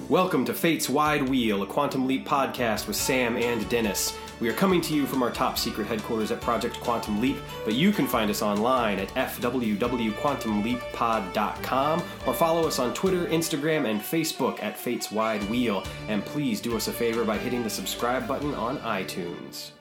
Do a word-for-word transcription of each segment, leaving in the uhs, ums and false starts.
Welcome to Fate's Wide Wheel, a Quantum Leap podcast with Sam and Dennis. We are coming to you from our top secret headquarters at Project Quantum Leap, but you can find us online at f w w quantum leap pod dot com or follow us on Twitter, Instagram, and Facebook at Fate's Wide Wheel. And please do us a favor by hitting the subscribe button on iTunes.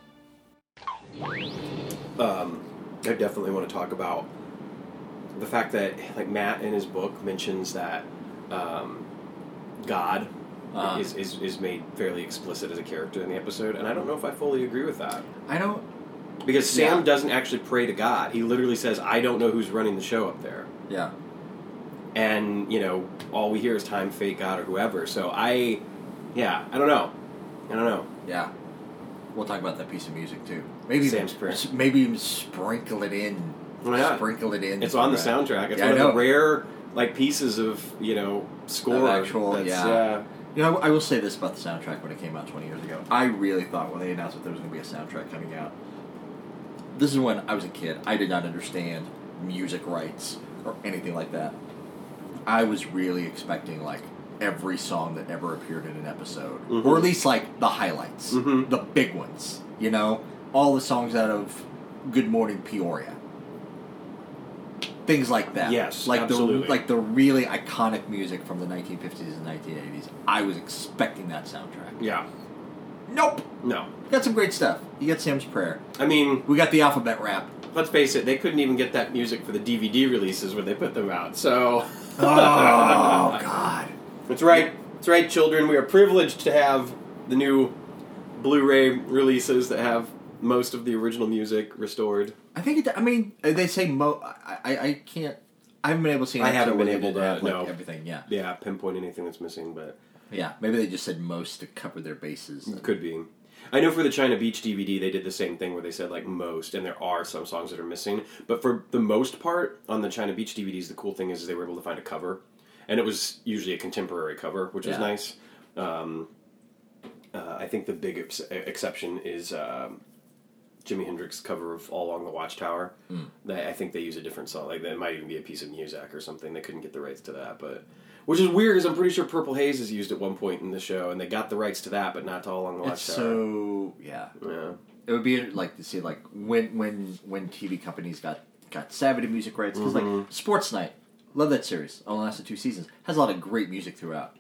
Um, I definitely want to talk about the fact that, like, Matt in his book mentions that um, God uh, is, is is made fairly explicit as a character in the episode, and I don't know if I fully agree with that. I don't... Because Sam yeah. doesn't actually pray to God. He literally says, I don't know who's running the show up there. Yeah. And, you know, all we hear is time, fate, God, or whoever. So I, yeah, I don't know. I don't know. Yeah. We'll talk about that piece of music, too. Maybe Sam's even, prayer. Maybe even sprinkle it in. Oh, yeah. Sprinkle it in. It's on the soundtrack. It's yeah, one of the rare, like, pieces of, you know, score. Of actual, that's, yeah. Uh, You know, I will say this about the soundtrack when it came out twenty years ago. I really thought when they announced that there was going to be a soundtrack coming out. This is when I was a kid. I did not understand music rights or anything like that. I was really expecting, like, every song that ever appeared in an episode. Mm-hmm. Or at least, like, the highlights. Mm-hmm. The big ones. You know? All the songs out of Good Morning Peoria. Things like that. Yes, like absolutely. The, like the really iconic music from the nineteen fifties and nineteen eighties. I was expecting that soundtrack. Yeah. Nope. No. You got some great stuff. You got Sam's Prayer. I mean... We got the alphabet rap. Let's face it, they couldn't even get that music for the D V D releases when they put them out, so... Oh, God. That's right. That's right, children. We are privileged to have the new Blu-ray releases that have most of the original music restored. I think it... I mean, they say mo... I, I, I can't... I haven't been able to see... I haven't been able to, have, like, no. everything, yeah. Yeah, pinpoint anything that's missing, but... Yeah, maybe they just said most to cover their bases. And... Could be. I know for the China Beach D V D, they did the same thing where they said, like, most, and there are some songs that are missing. But for the most part, on the China Beach D V Ds, the cool thing is they were able to find a cover. And it was usually a contemporary cover, which was yeah. nice. Um, uh, I think the big ex- exception is um, Jimi Hendrix's cover of All Along the Watchtower. Mm. They, I think they use a different song. Like, that might even be a piece of Muzak or something. They couldn't get the rights to that, but... Which is weird, because I'm pretty sure Purple Haze is used at one point in the show, and they got the rights to that, but not to All Along the Watchtower. It's so... Yeah. Yeah. It would be, like, to see, like, when when when T V companies got, got savvy to music rights. Because, mm-hmm. like, Sports Night... Love that series. Only lasted two seasons. Has a lot of great music throughout.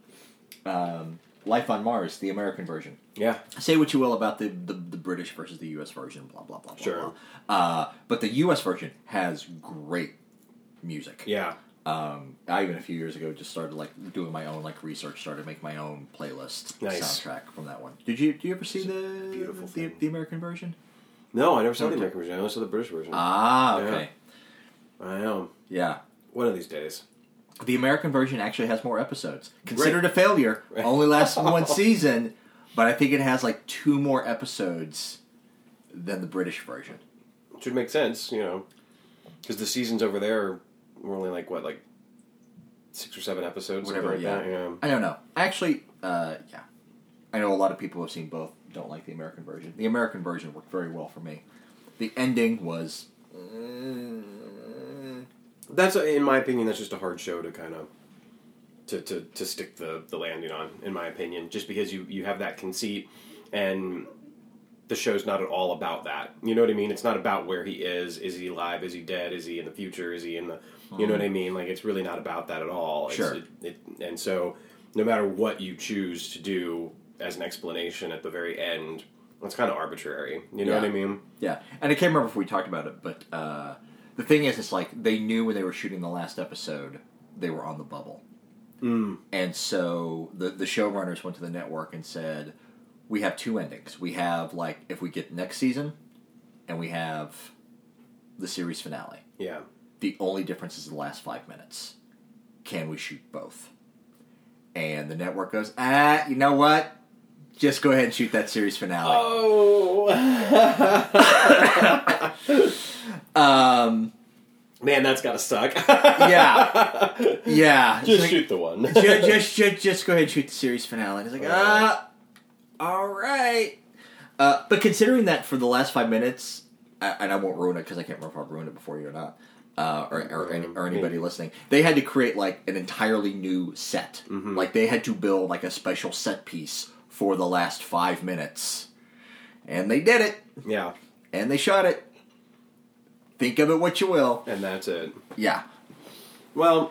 Um, Life on Mars, the American version. Yeah. Say what you will about the, the, the British versus the U S version, blah, blah, blah, blah, sure. blah. Uh, but the U S version has great music. Yeah. Um, I, even a few years ago, just started, like, doing my own, like, research, started making my own playlist nice. soundtrack from that one. Did you, do you ever see the, beautiful the, the American version? No, I never saw the American version. I only saw the British version. Ah, okay. Yeah. I know. Yeah. One of these days. The American version actually has more episodes. Considered right. a failure. Right. Only lasted one season, but I think it has like two more episodes than the British version. Should make sense, you know, because the seasons over there were only like what, like six or seven episodes, whatever. Like yeah. that. yeah, I don't know. Actually, uh, yeah, I know a lot of people have seen both. Don't like the American version. The American version worked very well for me. The ending was. Uh, That's, in my opinion, that's just a hard show to kind of, to, to, to stick the, the landing on, in my opinion. Just because you, you have that conceit, and the show's not at all about that. You know what I mean? It's not about where he is. Is he alive? Is he dead? Is he in the future? Is he in the... You know what I mean? Like, it's really not about that at all. Sure. It's, it, it, and so, no matter what you choose to do as an explanation at the very end, it's kind of arbitrary. You know yeah. what I mean? Yeah. And I can't remember if we talked about it, but... Uh, The thing is, it's like, they knew when they were shooting the last episode, they were on the bubble. Mm. And so, the, the showrunners went to the network and said, we have two endings. We have, like, if we get next season, and we have the series finale. Yeah. The only difference is the last five minutes. Can we shoot both? And the network goes, ah, you know what? Just go ahead and shoot that series finale. Oh! um, Man, that's gotta suck. yeah. Yeah. Just like, shoot the one. just, just, just, just go ahead and shoot the series finale. And he's like, ah, all right. Uh, but considering that for the last five minutes, and I won't ruin it because I can't remember if I'll ruin it before you or not, uh, or, or, any, or anybody listening, they had to create like an entirely new set. Mm-hmm. Like they had to build like a special set piece for the last five minutes, and they did it. Yeah, and they shot it. Think of it what you will, and that's it. Yeah. Well,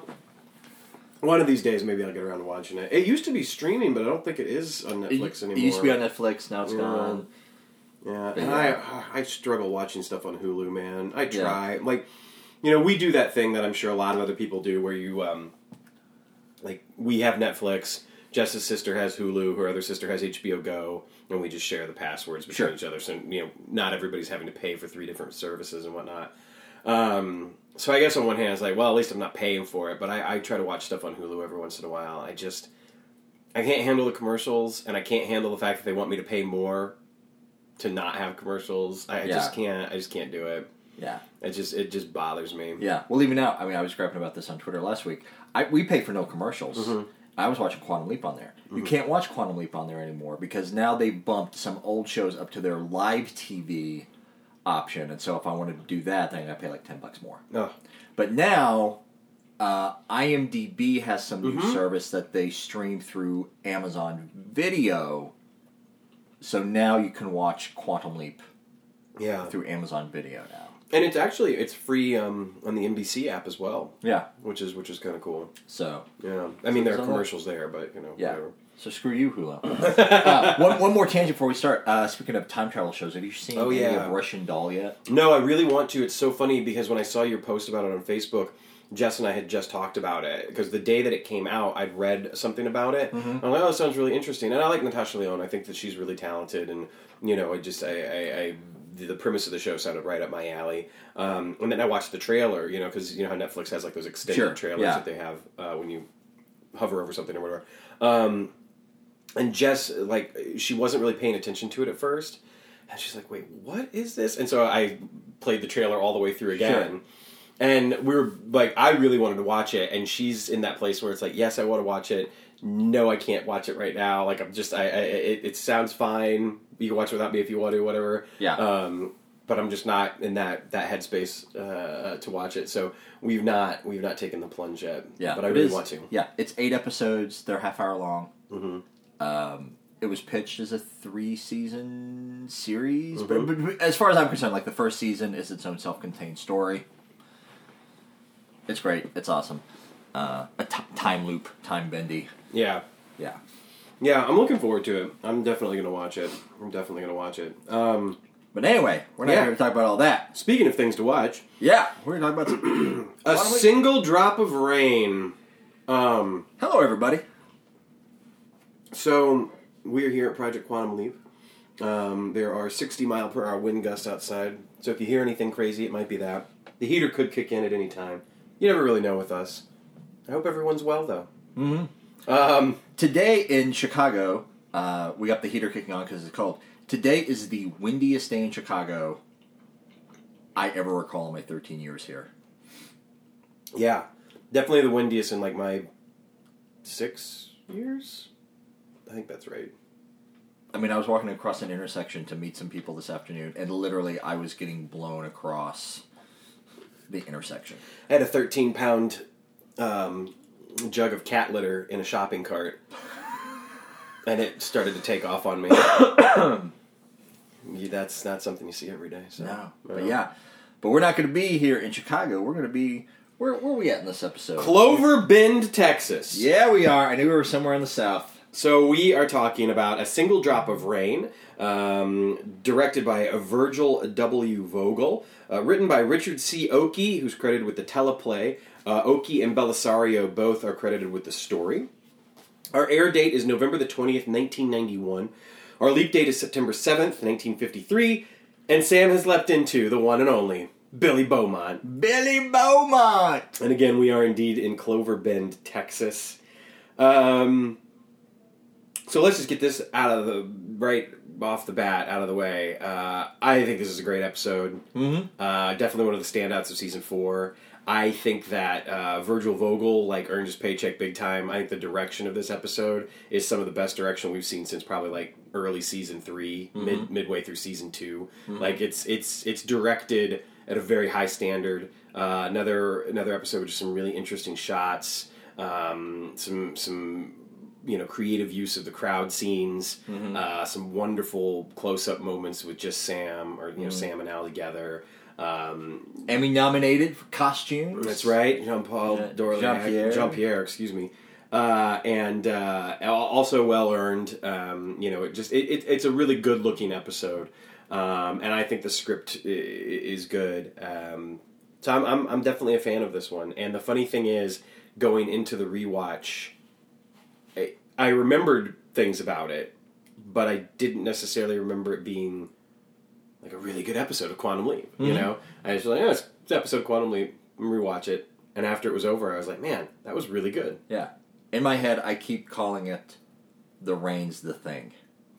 one of these days maybe I'll get around to watching it. It used to be streaming, but I don't think it is on Netflix it, anymore. It used to be on Netflix. Now it's yeah. gone. Yeah, But and yeah. I I struggle watching stuff on Hulu, man. I try. Yeah. Like, you know, we do that thing that I'm sure a lot of other people do where you, um, like, we have Netflix, Jess's sister has Hulu, her other sister has H B O Go, and we just share the passwords between sure. each other. So, you know, not everybody's having to pay for three different services and whatnot. Um, so I guess on one hand, it's like, well, at least I'm not paying for it, but I, I try to watch stuff on Hulu every once in a while. I just, I can't handle the commercials, and I can't handle the fact that they want me to pay more to not have commercials. I, I yeah. just can't. I just can't do it. Yeah, it just it just bothers me. Yeah, well, even now, I mean, I was griping about this on Twitter last week. I we pay for no commercials. Mm-hmm. I was watching Quantum Leap on there. Mm-hmm. You can't watch Quantum Leap on there anymore because now they bumped some old shows up to their live T V option, and so if I wanted to do that, then I got to pay like ten bucks more. Oh. But now, uh, IMDb has some new mm-hmm. service that they stream through Amazon Video. So now you can watch Quantum Leap yeah. through Amazon Video now. And it's actually, it's free um, on the N B C app as well. Yeah. Which is which is kind of cool. So. Yeah. I mean, so there are commercials that. there, but, you know, yeah. whatever. So screw you, Hulu. uh, one, one more tangent before we start. Uh, speaking of time travel shows, have you seen oh, any yeah. of Russian Doll yet? No, I really want to. It's so funny because when I saw your post about it on Facebook, Jess and I had just talked about it, because the day that it came out, I'd read something about it. Mm-hmm. I'm like, oh, it sounds really interesting. And I like Natasha Lyonne. I think that she's really talented, and, you know, I just, I, I, I the premise of the show sounded right up my alley. Um, and then I watched the trailer, you know, because, you know how Netflix has, like, those extended sure. trailers yeah. that they have uh, when you hover over something or whatever. Um, and Jess, like, she wasn't really paying attention to it at first. And she's like, wait, what is this? And so I played the trailer all the way through again. Sure. And we were, like, I really wanted to watch it, and she's in that place where it's like, yes, I want to watch it. No, I can't watch it right now. Like, I'm just, I, I it, it sounds fine. You can watch it without me if you want to, whatever. Yeah. Um, but I'm just not in that, that headspace uh, to watch it. So we've not, we've not taken the plunge yet. Yeah. But I really is, want to. Yeah. It's eight episodes. They're half hour long. Mm-hmm. Um, it was pitched as a three-season series. Mm-hmm. But, but as far as I'm concerned, like, the first season is its own self-contained story. It's great. It's awesome. Uh, a t- time loop, time bendy. Yeah. Yeah. Yeah, I'm looking forward to it. I'm definitely going to watch it. I'm definitely going to watch it. Um, but anyway, we're not yeah. here to talk about all that. Speaking of things to watch. Yeah, we're going to talk about some... A Single Drop of Rain. Um, Hello, everybody. So, we're here at Project Quantum Leap. Um, there are sixty mile per hour wind gusts outside. So if you hear anything crazy, it might be that. The heater could kick in at any time. You never really know with us. I hope everyone's well, though. Mm-hmm. Um, Today in Chicago, uh, we got the heater kicking on because it's cold. Today is the windiest day in Chicago I ever recall in my thirteen years here. Yeah. Definitely the windiest in, like, my six years? I think that's right. I mean, I was walking across an intersection to meet some people this afternoon, and literally I was getting blown across the intersection. I had a thirteen pound um, jug of cat litter in a shopping cart, and it started to take off on me. Yeah, that's not something you see every day. So. No, but yeah. But we're not going to be here in Chicago. We're going to be... Where, where are we at in this episode? Clover Bend, Texas. Yeah, we are. I knew we were somewhere in the South. So we are talking about A Single Drop of Rain, um, directed by Virgil W. Vogel, uh, written by Richard C. Oakey, who's credited with the teleplay. Uh, Oakey and Belisario both are credited with the story. Our air date is November the twentieth, nineteen ninety-one. Our leap date is September seventh, nineteen fifty-three. And Sam has leapt into the one and only Billy Beaumont. Billy Beaumont! And again, we are indeed in Clover Bend, Texas. Um... So let's just get this out of the, right off the bat, out of the way. Uh, I think this is a great episode. Mm-hmm. Uh, definitely one of the standouts of season four. I think that uh, Virgil Vogel, like, earned his paycheck big time. I think the direction of this episode is some of the best direction we've seen since probably, like, early season three, mm-hmm. mid midway through season two. Mm-hmm. Like, it's it's it's directed at a very high standard. Uh, another another episode with just some really interesting shots, um, some some you know creative use of the crowd scenes, mm-hmm. uh, some wonderful close up moments with just Sam or you know mm-hmm. Sam and Al together. Um, Emmy nominated for costumes. That's right, Jean Paul uh, Dorleac, Jean Pierre. Jean Pierre, excuse me. Uh, and uh, also well earned. Um, you know, it just it, it, it's a really good looking episode, um, and I think the script is good. Um, so I'm, I'm I'm definitely a fan of this one. And the funny thing is, going into the rewatch, I, I remembered things about it, but I didn't necessarily remember it being like a really good episode of Quantum Leap. Mm-hmm. You know, I was like, oh, it's an episode of Quantum Leap. I'm gonna rewatch it, and after it was over, I was like, man, that was really good. Yeah. In my head, I keep calling it The Rain's the Thing.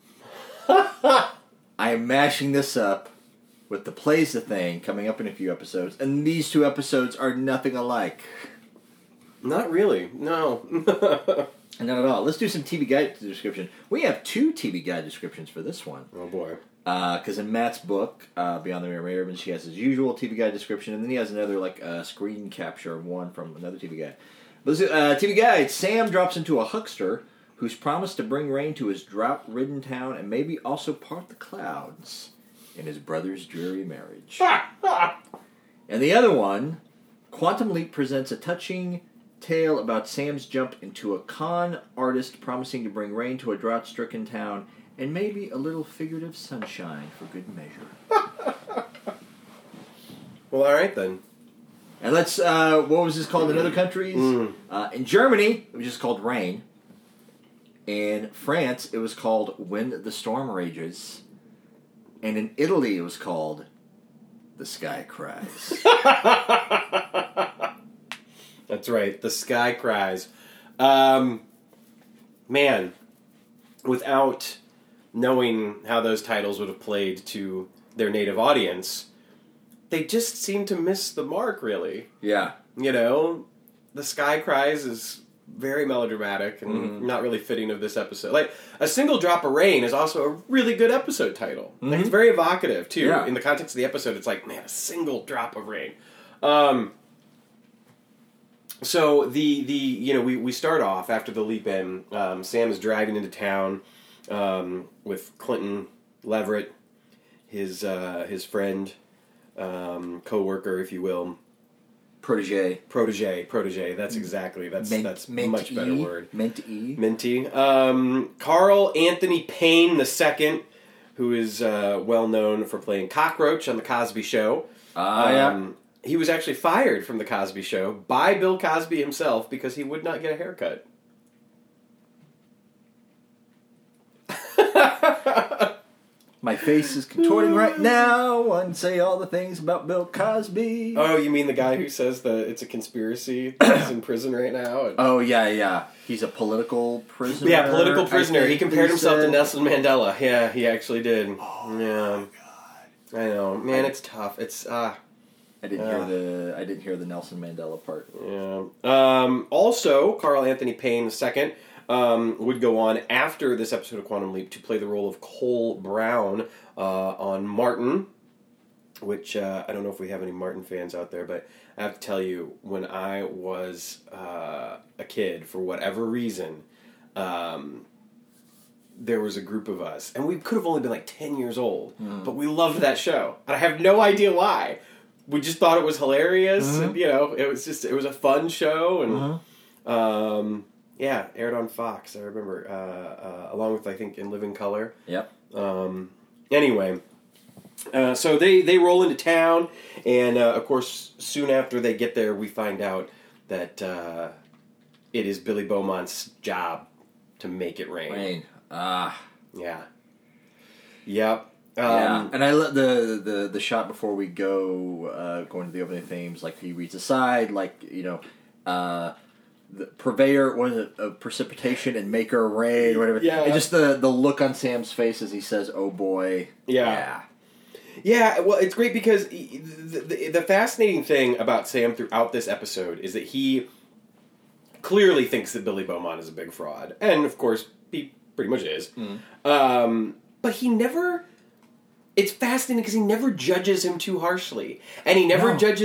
I am mashing this up with The Play's the Thing coming up in a few episodes, and these two episodes are nothing alike. Not really, no. Not at all. Let's do some T V Guide description. We have two T V Guide descriptions for this one. Oh boy. Because uh, in Matt's book, uh, Beyond the Mere Raven, she has his usual T V Guide description, and then he has another like uh, screen capture of one from another T V Guide. Uh, T V Guide, Sam drops into a huckster who's promised to bring rain to his drought-ridden town and maybe also part the clouds in his brother's dreary marriage. And the other one, Quantum Leap presents a touching tale about Sam's jump into a con artist promising to bring rain to a drought-stricken town and maybe a little figurative sunshine for good measure. Well, all right then. And let's, uh, what was this called in other countries? Mm. Uh, in Germany, it was just called Rain. In France, it was called When the Storm Rages. And in Italy, it was called The Sky Cries. That's right, The Sky Cries. Um, man, without knowing how those titles would have played to their native audience, they just seem to miss the mark, really. Yeah. You know, The Sky Cries is very melodramatic and mm-hmm. not really fitting of this episode. Like, A Single Drop of Rain is also a really good episode title. Mm-hmm. Like, it's very evocative, too. Yeah. In the context of the episode, it's like, man, a single drop of rain. Um, so, the, the you know, we, we start off after the leap in. Um, Sam is driving into town um, with Clinton Leverett, his uh, his friend... Um, co-worker, if you will. Protege. Protege. Protege. That's exactly. That's Mint, that's a much better word. Minty. Minty. Um, Carl Anthony Payne the Second, who is uh, well known for playing Cockroach on The Cosby Show. Ah, uh, um, yeah. He was actually fired from The Cosby Show by Bill Cosby himself because he would not get a haircut. My face is contorting right now and say all the things about Bill Cosby. Oh, you mean the guy who says that it's a conspiracy he's in prison right now? And... Oh, yeah, yeah. He's a political prisoner. Yeah, political prisoner. He compared himself said... to Nelson Mandela. Yeah, he actually did. Oh, yeah. my God. I know. Man, it's tough. It's, uh... I didn't uh, hear the I didn't hear the Nelson Mandela part. Yeah. Um, also, Carl Anthony Payne the Second Um, would go on after this episode of Quantum Leap to play the role of Cole Brown uh, on Martin, which uh, I don't know if we have any Martin fans out there, but I have to tell you, when I was uh, a kid, for whatever reason, um, there was a group of us, and we could have only been like ten years old, mm. but we loved that show, and I have no idea why. We just thought it was hilarious, mm-hmm. and, you know, it was just, it was a fun show, and... Mm-hmm. Um, Yeah, aired on Fox, I remember, uh, uh, along with, I think, In Living Color. Yep. Um, anyway, uh, so they, they roll into town, and, uh, of course, soon after they get there, we find out that uh, it is Billy Beaumont's job to make it rain. Rain. Ah. Yeah. Yep. Um, yeah, and I love the, the, the shot before we go, uh, going to the opening themes, like, he reads aside, like, you know, uh... the purveyor, what is it, of precipitation and maker of rain, or whatever. Yeah. And just the, the look on Sam's face as he says, oh boy. Yeah. Yeah, yeah well, it's great because he, the, the, the fascinating thing about Sam throughout this episode is that he clearly thinks that Billy Beaumont is a big fraud. And, of course, he pretty much is. Mm. Um, but he never... It's fascinating because he never judges him too harshly. And he never no. judges...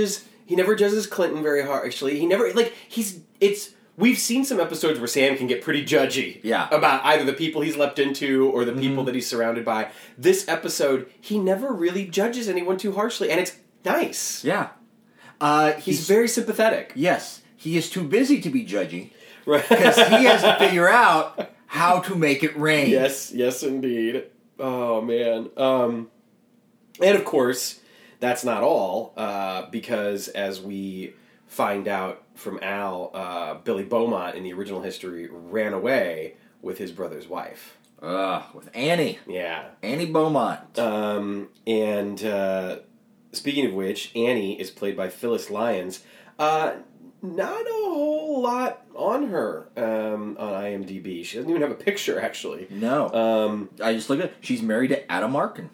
He never judges Clinton very harshly. He never, like, he's, it's, we've seen some episodes where Sam can get pretty judgy yeah. about either the people he's leapt into or the people mm-hmm. that he's surrounded by. This episode, he never really judges anyone too harshly, and it's nice. Yeah. Uh, he's, he's very sympathetic. Yes. He is too busy to be judgy. Right. Because he has to figure out how to make it rain. Yes, yes indeed. Oh, man. Um, and of course, that's not all, uh, because as we find out from Al, uh, Billy Beaumont in the original history ran away with his brother's wife. Uh, with Annie. Yeah. Annie Beaumont. Um, and uh, speaking of which, Annie is played by Phyllis Lyons. Uh, not a whole lot on her um, on IMDb. She doesn't even have a picture, actually. No. Um, I just looked at it. She's married to Adam Arkin.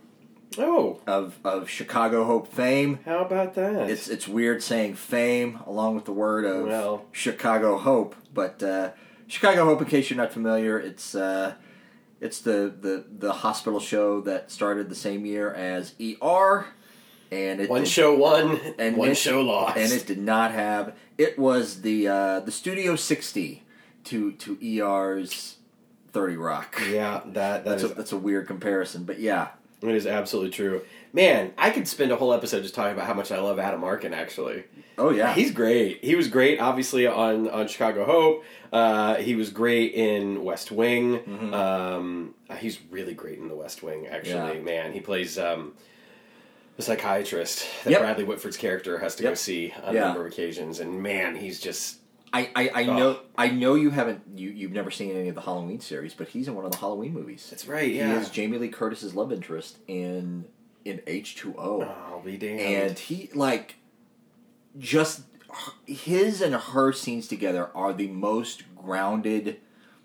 Oh. Of of Chicago Hope fame. How about that? It's it's weird saying fame along with the word of well. Chicago Hope, but uh, Chicago Hope, in case you're not familiar, it's uh, it's the, the, the hospital show that started the same year as E R. And it one did, show won, and one it, show lost. And it did not have... It was the uh, the Studio sixty to, to E R's thirty Rock. Yeah, that, that that's is... A, that's a weird comparison, but yeah. It is absolutely true. Man, I could spend a whole episode just talking about how much I love Adam Arkin, actually. Oh, yeah. He's great. He was great, obviously, on, on Chicago Hope. Uh, he was great in West Wing. Mm-hmm. Um, he's really great in The West Wing, actually. Yeah. Man, he plays um, the psychiatrist that yep. Bradley Whitford's character has to yep. go see on yeah. a number of occasions. And, man, he's just... I, I, I oh. know I know you haven't you you've never seen any of the Halloween series, but he's in one of the Halloween movies. That's right. Yeah, he is Jamie Lee Curtis's love interest in in H two O. Oh, I'll be damned. And he like just his and her scenes together are the most grounded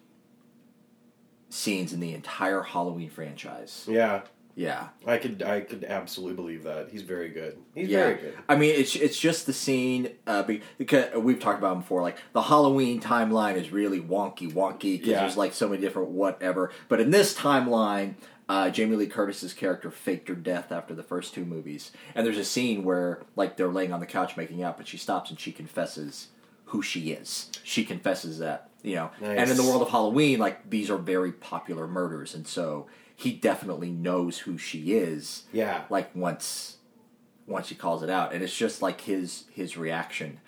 scenes in the entire Halloween franchise. Yeah. Yeah, I could I could absolutely believe that. He's very good. He's yeah. very good. I mean, it's it's just the scene uh, because we've talked about it before. Like the Halloween timeline is really wonky, wonky because yeah. there's like so many different whatever. But in this timeline, uh, Jamie Lee Curtis's character faked her death after the first two movies, and there's a scene where like they're laying on the couch making out, but she stops and she confesses who she is. She confesses that you know. Nice. And in the world of Halloween, like these are very popular murders, and so. He definitely knows who she is. Yeah. Like once, once she calls it out, and it's just like his his reaction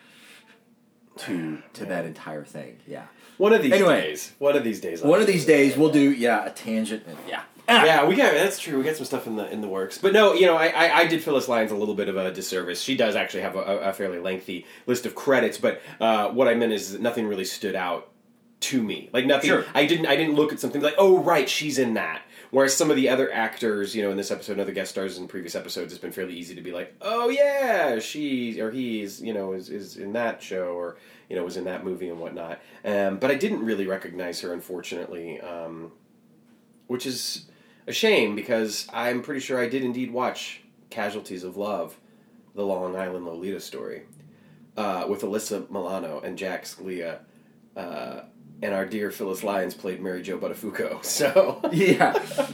to to that entire thing. Yeah. One of these anyway, days. One of these days. I'll one of these days we'll do yeah a tangent. And, yeah. Yeah, we got that's true. We got some stuff in the in the works, but no, you know, I, I, I did Phyllis Lyons a little bit of a disservice. She does actually have a, a fairly lengthy list of credits, but uh, what I meant is that nothing really stood out to me. Like nothing. Sure. I didn't. I didn't look at something like, oh right, she's in that. Whereas some of the other actors, you know, in this episode and other guest stars in previous episodes, it's been fairly easy to be like, oh yeah, she or he's, you know, is, is in that show or, you know, was in that movie and whatnot. Um, but I didn't really recognize her, unfortunately, um, which is a shame because I'm pretty sure I did indeed watch Casualties of Love, the Long Island Lolita story, uh, with Alyssa Milano and Jack Scalia, uh, and our dear Phyllis Lyons played Mary Jo Buttafuoco. So yeah,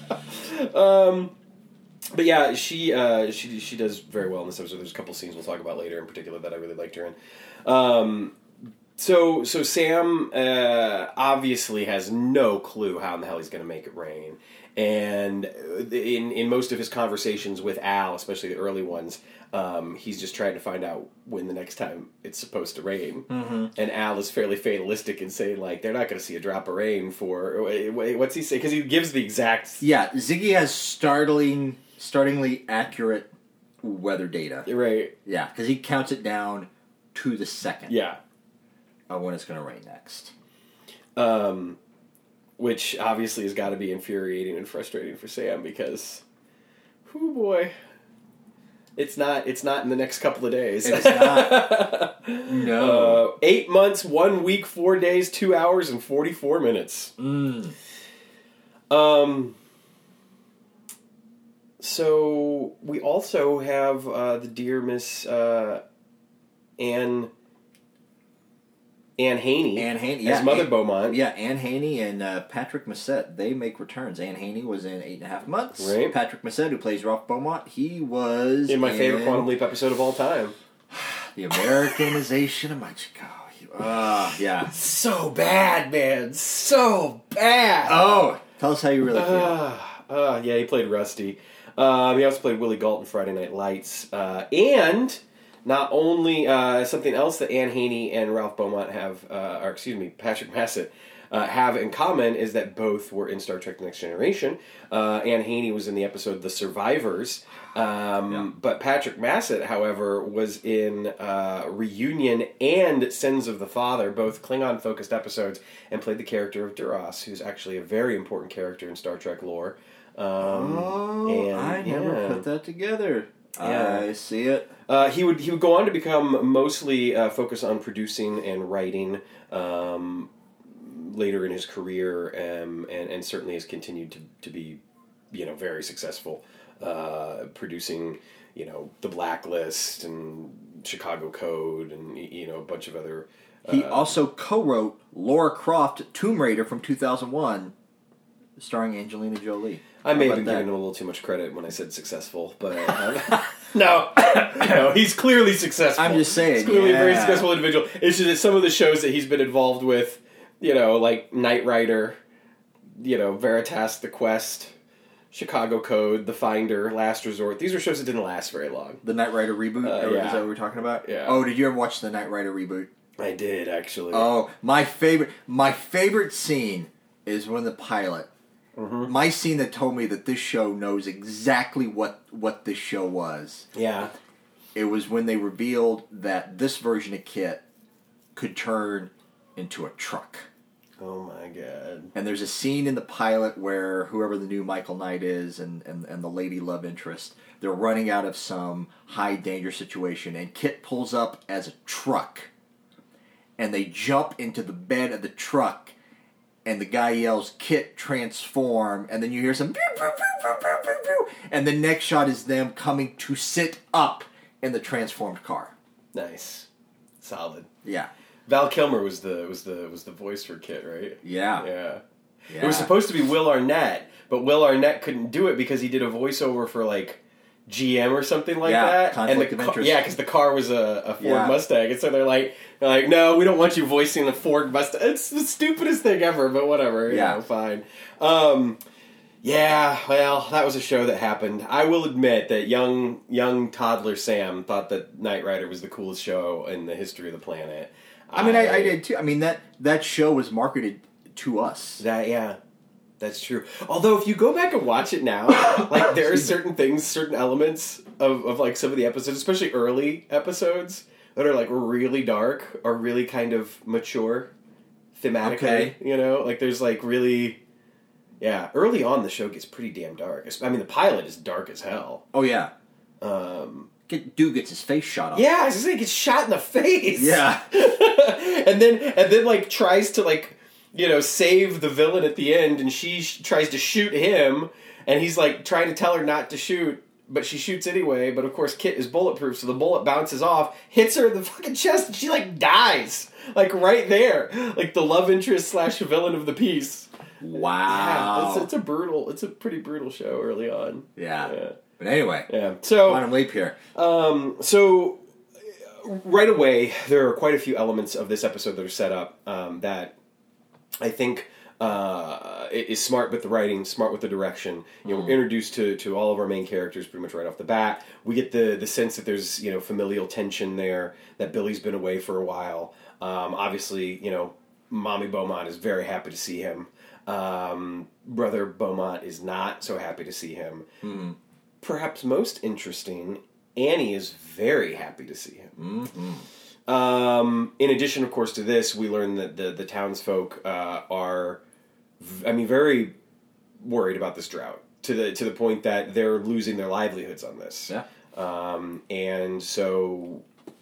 um, but yeah, she uh, she she does very well in this episode. There's a couple scenes we'll talk about later in particular that I really liked her in. Um, so so Sam uh, obviously has no clue how in the hell he's going to make it rain, and in in most of his conversations with Al, especially the early ones. Um, he's just trying to find out when the next time it's supposed to rain. Mm-hmm. And Al is fairly fatalistic in saying, like, they're not going to see a drop of rain for... What's he say? Because he gives the exact... Yeah, Ziggy has startling, startlingly accurate weather data. Right. Yeah, because he counts it down to the second. Yeah. Of when it's going to rain next. Um, which obviously has got to be infuriating and frustrating for Sam because... Oh boy... It's not. It's not in the next couple of days. It's not. No. Uh, eight months, one week, four days, two hours, and forty-four minutes. Mm. Um. So we also have uh, the dear Miss uh, Anne Anne Haney. Anne Haney, as yeah, Mother Anne, Beaumont. Yeah, Anne Haney and uh, Patrick Massett, they make returns. Anne Haney was in Eight and a Half Months. Right. Patrick Massett, who plays Ralph Beaumont, he was in my in... favorite Quantum Leap episode of all time. The Americanization of Machiko. Ah, uh, yeah. So bad, man. So bad. Oh, tell us how you really feel. Uh, uh, yeah, he played Rusty. Um, he also played Willie Galt in Friday Night Lights. Uh, and not only uh, something else that Anne Haney and Ralph Beaumont have, uh, or excuse me, Patrick Massett uh, have in common is that both were in Star Trek The Next Generation. Uh, Anne Haney was in the episode The Survivors. Um, yeah. But Patrick Massett, however, was in uh, Reunion and Sins of the Father, both Klingon-focused episodes, and played the character of Duras, who's actually a very important character in Star Trek lore. Um, oh, and, I never yeah. put that together. Yeah. I see it. Uh, he would he would go on to become mostly uh, focused on producing and writing um, later in his career, um, and and certainly has continued to to be, you know, very successful. Uh, producing, you know, The Blacklist and Chicago Code and, you know, a bunch of other... Uh, he also co-wrote Lara Croft Tomb Raider from two thousand one, starring Angelina Jolie. I may have been that? giving him a little too much credit when I said successful, but... Uh, no, no, he's clearly successful. I'm just saying, He's clearly yeah. a very successful individual. It's just that some of the shows that he's been involved with, you know, like Knight Rider, you know, Veritas, The Quest... Chicago Code, The Finder, Last Resort. These are shows that didn't last very long. The Knight Rider reboot? Uh, yeah. Is that what we're talking about? Yeah. Oh, did you ever watch the Knight Rider reboot? I did, actually. Oh, my favorite my favorite scene is when the pilot... Mm-hmm. My scene that told me that this show knows exactly what, what this show was. Yeah. It was when they revealed that this version of Kit could turn into a truck. Oh my god. And there's a scene in the pilot where whoever the new Michael Knight is and, and, and the lady love interest, they're running out of some high danger situation, and Kit pulls up as a truck. And they jump into the bed of the truck, and the guy yells, "Kit, transform," and then you hear some pew, pew, pew, pew, pew, pew, pew, and the next shot is them coming to sit up in the transformed car. Nice. Solid. Yeah. Val Kilmer was the was the was the voice for Kit, right? Yeah. yeah. Yeah. It was supposed to be Will Arnett, but Will Arnett couldn't do it because he did a voiceover for like G M or something like yeah, that. Conflict and the of interest. Yeah, because the car was a, a Ford yeah. Mustang, and so they're like, they're like, no, we don't want you voicing the Ford Mustang. It's the stupidest thing ever, but whatever. You yeah, know, fine. Um, yeah, well, that was a show that happened. I will admit that young young toddler Sam thought that Knight Rider was the coolest show in the history of the planet. I mean, I, I did too. I mean, that, that show was marketed to us. That, yeah, that's true. Although, if you go back and watch it now, like, there are certain things, certain elements of, of, like, some of the episodes, especially early episodes, that are, like, really dark or really kind of mature thematically, okay. you know? Like, there's, like, really... Yeah, early on, the show gets pretty damn dark. I mean, the pilot is dark as hell. Oh, yeah. Um... Dude gets his face shot off. Yeah, I was just saying, he gets shot in the face. Yeah. and then, and then, like, tries to, like, you know, save the villain at the end, and she sh- tries to shoot him, and he's, like, trying to tell her not to shoot, but she shoots anyway, but, of course, Kit is bulletproof, so the bullet bounces off, hits her in the fucking chest, and she, like, dies. Like, right there. Like, the love interest slash villain of the piece. Wow. Yeah, it's, it's a brutal, it's a pretty brutal show early on. Yeah. Yeah. But anyway, yeah. So Quantum Leap here. Um, so right away, there are quite a few elements of this episode that are set up um, that I think uh, is smart with the writing, smart with the direction. You know, mm. we're introduced to, to all of our main characters pretty much right off the bat. We get the the sense that there's, you know, familial tension there. That Billy's been away for a while. Um, obviously, you know, Mommy Beaumont is very happy to see him. Um, Brother Beaumont is not so happy to see him. Mm. Perhaps most interesting, Annie is very happy to see him. Mm-hmm. Um, in addition, of course, to this, we learn that the, the townsfolk uh, are, I mean, very worried about this drought to the to the point that they're losing their livelihoods on this. Yeah. Um, and so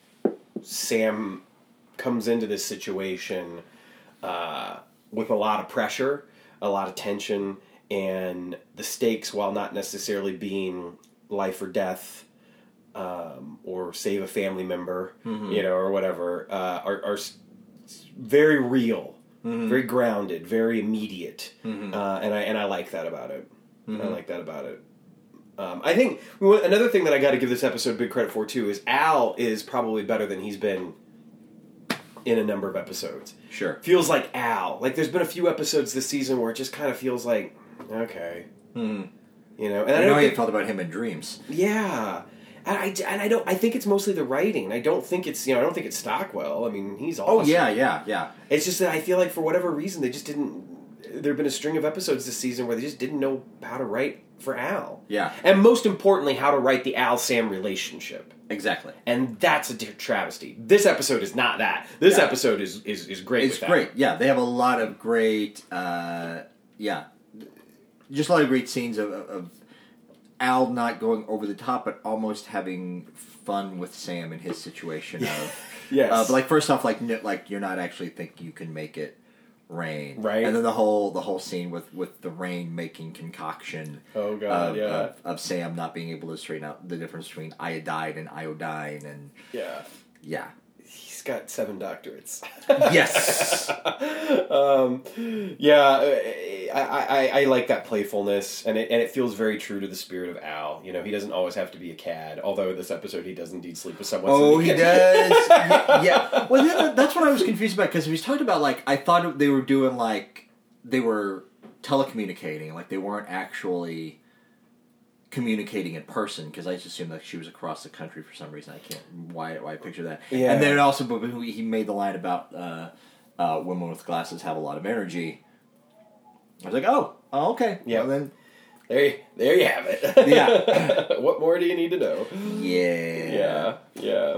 Sam comes into this situation uh, with a lot of pressure, a lot of tension. And the stakes, while not necessarily being life or death, um, or save a family member, mm-hmm. you know, or whatever, uh, are, are very real, mm-hmm. very grounded, very immediate, mm-hmm. uh, and I and I like that about it. Mm-hmm. I like that about it. Um, I think another thing that I got to give this episode big credit for too is Al is probably better than he's been in a number of episodes. Sure. Feels like Al. Like there's been a few episodes this season where it just kind of feels like, okay. Mm. You know, and I, I know don't how think, you felt about him in Dreams. Yeah. And I, and I don't. I think it's mostly the writing. I don't think it's you know. I don't think it's Stockwell. I mean, he's awesome. Oh yeah, yeah, yeah. It's just that I feel like for whatever reason they just didn't. There have been a string of episodes this season where they just didn't know how to write for Al. Yeah. And most importantly, how to write the Al-Sam relationship. Exactly. And that's a travesty. This episode is not that. This yeah. episode is, is, is great. It's with great. that. Yeah, they have a lot of great. Uh, yeah, just a lot of great scenes of, of Al not going over the top, but almost having fun with Sam in his situation of. Yes. Uh, but like first off, like like you're not actually thinking you can make it rain, right? And then the whole the whole scene with, with the rain making concoction. Oh god, of, yeah. Of, of Sam not being able to straighten out the difference between iodide and iodine, and yeah, yeah. He's got seven doctorates. Yes. um, yeah, I, I, I like that playfulness, and it and it feels very true to the spirit of Al. You know, he doesn't always have to be a cad. Although this episode, he does indeed sleep with someone. Oh, so he does. yeah, yeah. Well, that, that's what I was confused about because he was talking about like I thought they were doing like they were telecommunicating, like they weren't actually communicating in person, because I just assumed that she was across the country for some reason. I can't why why I picture that. Yeah. And then also, but he made the line about uh, uh, women with glasses have a lot of energy. I was like, oh, oh okay. Yeah. Well, then there, you, there you have it. Yeah. What more do you need to know? Yeah. Yeah. Yeah.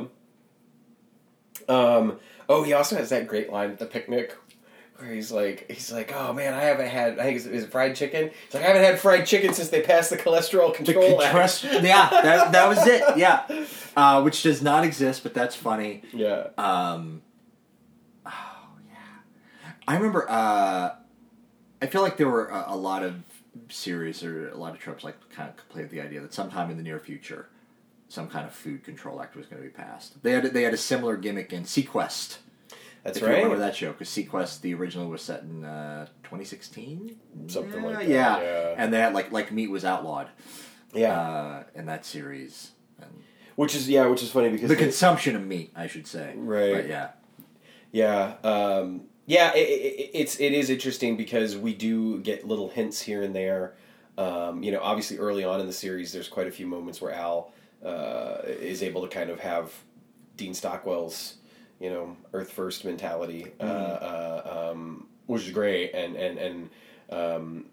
Um. Oh, he also has that great line at the picnic. Where he's like, he's like, oh man, I haven't had, I think it's, is it fried chicken? He's like, I haven't had fried chicken since they passed the cholesterol control the act. Yeah, that, that was it. Yeah, uh, which does not exist, but that's funny. Yeah. Um. Oh yeah, I remember. Uh, I feel like there were a, a lot of series or a lot of tropes like kind of play with the idea that sometime in the near future, some kind of food control act was going to be passed. They had they had a similar gimmick in Sequest. That's if right. You remember that show? Because Sequest, the original, was set in uh, twenty sixteen, something yeah, like that. Yeah. yeah, and they had like like meat was outlawed. Yeah, uh, in that series, and which is yeah, which is funny because the they, consumption of meat, I should say, right? But yeah, yeah, um, yeah. It, it, it's it is interesting because we do get little hints here and there. Um, you know, obviously early on in the series, there's quite a few moments where Al uh, is able to kind of have Dean Stockwell's, you know, Earth First mentality, mm-hmm. uh, uh, um, which is great, and and and um,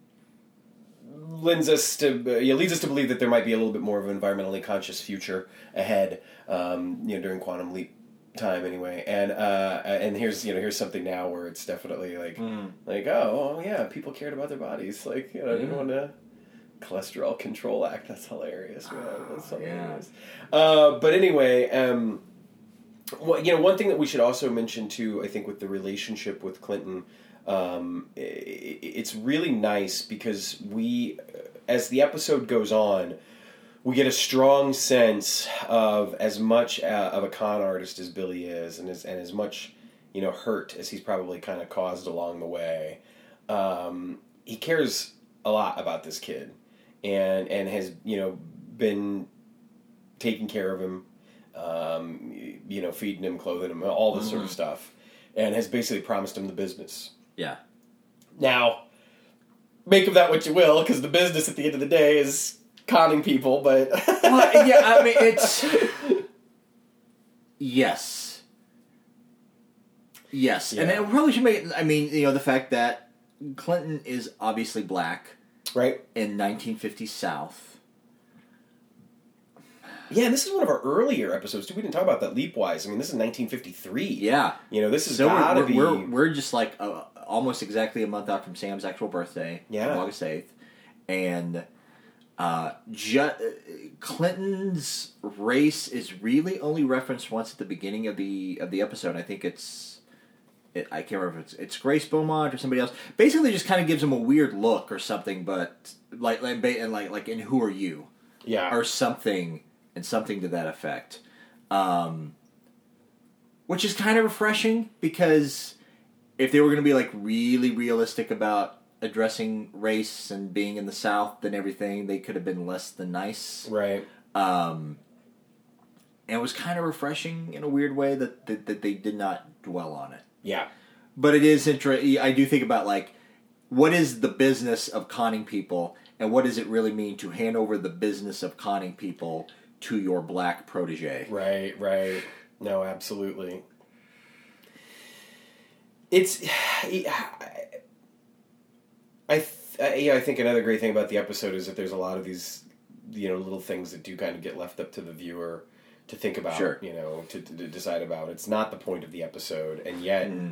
lends us to uh, yeah, leads us to believe that there might be a little bit more of an environmentally conscious future ahead. Um, you know, during Quantum Leap time, anyway. And uh, and here's you know here's something now where it's definitely like mm. like oh, oh yeah, people cared about their bodies. Like you know, I didn't want to. Cholesterol Control Act. That's hilarious, man. That's hilarious. Yeah. Uh, but anyway. Um, Well, you know, one thing that we should also mention too, I think, with the relationship with Clinton, um, it's really nice because we, as the episode goes on, we get a strong sense of as much uh, of a con artist as Billy is, and as and as much, you know, hurt as he's probably kind of caused along the way. Um, he cares a lot about this kid, and and has you know been taking care of him. Um, you know, feeding him, clothing him, all this mm-hmm. sort of stuff, and has basically promised him the business. Yeah. Now, make of that what you will, because the business at the end of the day is conning people. But well, yeah, I mean, it's yes, yes, yeah. And it probably should make. I mean, you know, the fact that Clinton is obviously black, right, in nineteen fifty South. Yeah, and this is one of our earlier episodes too. We didn't talk about that leap-wise. I mean, this is nineteen fifty-three. Yeah, you know, this is so gotta we're, be. We're, we're just like uh, almost exactly a month out from Sam's actual birthday. Yeah, August eighth, and uh, ju- Clinton's race is really only referenced once at the beginning of the of the episode. I think it's. It, I can't remember if it's it's Grace Beaumont or somebody else. Basically, just kind of gives him a weird look or something, but like like and like like in Who Are You? Yeah, or something. And something to that effect. Um, which is kind of refreshing, because if they were going to be, like, really realistic about addressing race and being in the South and everything, they could have been less than nice. Right. Um, and it was kind of refreshing in a weird way that, that, that they did not dwell on it. Yeah. But it is interesting. I do think about, like, what is the business of conning people, and what does it really mean to hand over the business of conning people to your black protege? Right, right. No, absolutely. It's... I, th- yeah, I think another great thing about the episode is that there's a lot of these, you know, little things that do kind of get left up to the viewer to think about, sure. you know, to, to decide about. It's not the point of the episode, and yet mm.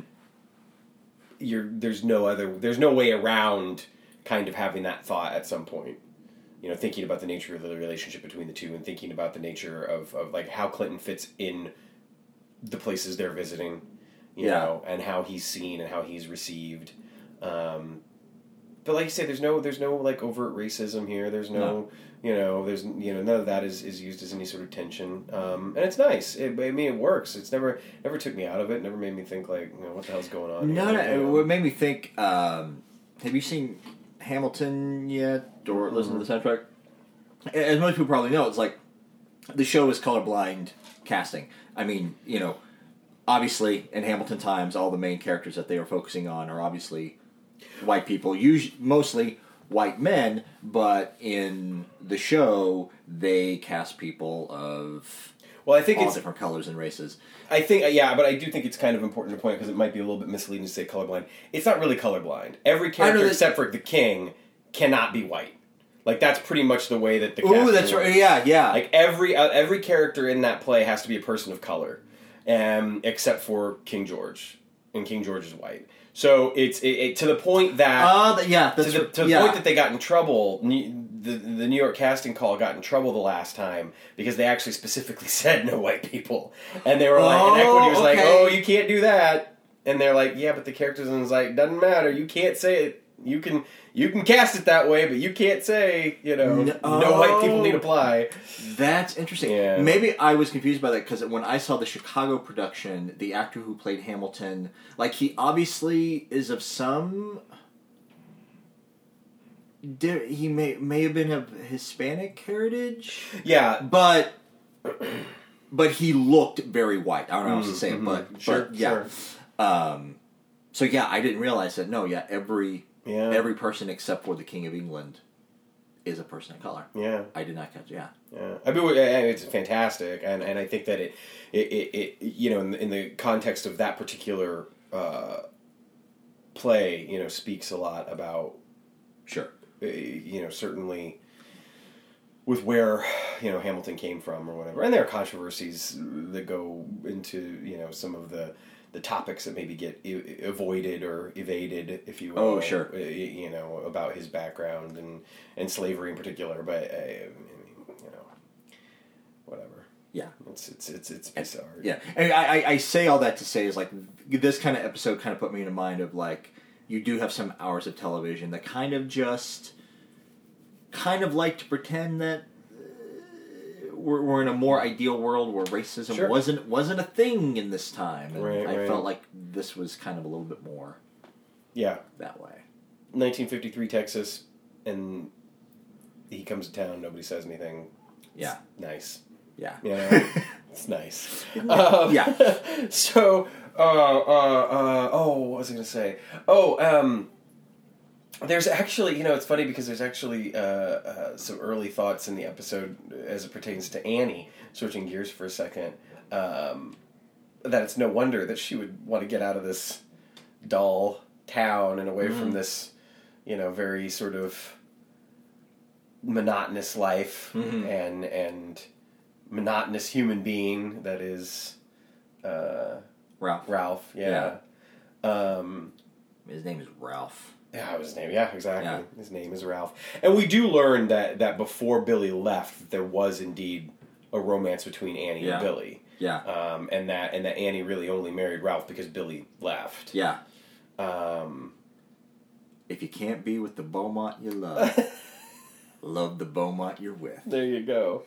you're there's no other there's no way around kind of having that thought at some point. You know, thinking about the nature of the relationship between the two, and thinking about the nature of, of like how Clinton fits in the places they're visiting, you yeah. know, and how he's seen and how he's received. Um, But like you say, there's no there's no like overt racism here. There's no, no. you know there's you know none of that is, is used as any sort of tension, um, and it's nice. It, I mean, it works. It's never never took me out of it. Never made me think like, you know, what the hell's going on? No, here? no. You know? What made me think? Um, have you seen Hamilton yet, or mm-hmm. listened to the soundtrack? As most people probably know, it's like the show is colorblind casting. I mean, you know, obviously in Hamilton times, all the main characters that they are focusing on are obviously white people, usually mostly white men, but in the show they cast people of well, I think all it's, different colors and races. I think, yeah, but I do think it's kind of important to point because it might be a little bit misleading to say colorblind. It's not really colorblind. Every character except for the king cannot be white. Like that's pretty much the way that the Ooh, that's works. Right. Yeah, yeah. Like every uh, every character in that play has to be a person of color, um, except for King George, and King George is white. So it's it, it, to the point that uh, the, yeah, that's to the, to the yeah. point that they got in trouble. The the New York casting call got in trouble the last time because they actually specifically said no white people, and they were like, oh, and Equity was okay. like, oh, you can't do that, and they're like, yeah, but the characters and it's like, doesn't matter, you can't say it. You can you can cast it that way, but you can't say, you know, no, oh, no white people need apply. That's interesting. Yeah. Maybe I was confused by that because when I saw the Chicago production, the actor who played Hamilton, like he obviously is of some. He may may have been of Hispanic heritage. Yeah, but but he looked very white. I don't know how else to say it, mm-hmm. but sure, but yeah. Sure. Um, so yeah, I didn't realize that. No, yeah, every. Yeah. Every person except for the King of England is a person of color. Yeah, I did not catch. Yeah, yeah. I mean, it's fantastic, and, and I think that it, it, it, it you know, in the, in the context of that particular uh, play, you know, speaks a lot about. Sure. Uh, you know, certainly with where you know Hamilton came from or whatever, and there are controversies that go into you know some of the. the topics that maybe get e- avoided or evaded, if you will. Oh, sure. Uh, you know, about his background and, and slavery in particular, but, uh, I mean, you know, whatever. Yeah. It's it's it's it's a piece of art. Yeah. And I, I, I say all that to say is, like, this kind of episode kind of put me in a mind of, like, you do have some hours of television that kind of just, kind of like to pretend that We're, we're in a more ideal world where racism sure. wasn't wasn't a thing in this time, and right, I right. felt like this was kind of a little bit more, yeah, that way. nineteen fifty-three Texas, and he comes to town. Nobody says anything. Yeah, it's nice. Yeah, you know, it's nice. Um, yeah. So, uh, uh, uh, oh, what was I going to say? Oh, um. There's actually, you know, it's funny because there's actually uh, uh, some early thoughts in the episode as it pertains to Annie, switching gears for a second, um, that it's no wonder that she would want to get out of this dull town and away mm. from this, you know, very sort of monotonous life mm-hmm. and and monotonous human being that is uh, Ralph. Ralph, yeah. yeah. Um, His name is Ralph. Yeah, his name. Yeah, exactly. Yeah. His name is Ralph. And we do learn that, that before Billy left, there was indeed a romance between Annie yeah. and Billy. Yeah. Um, and that and that Annie really only married Ralph because Billy left. Yeah. Um, if you can't be with the Beaumont you love, love the Beaumont you're with. There you go.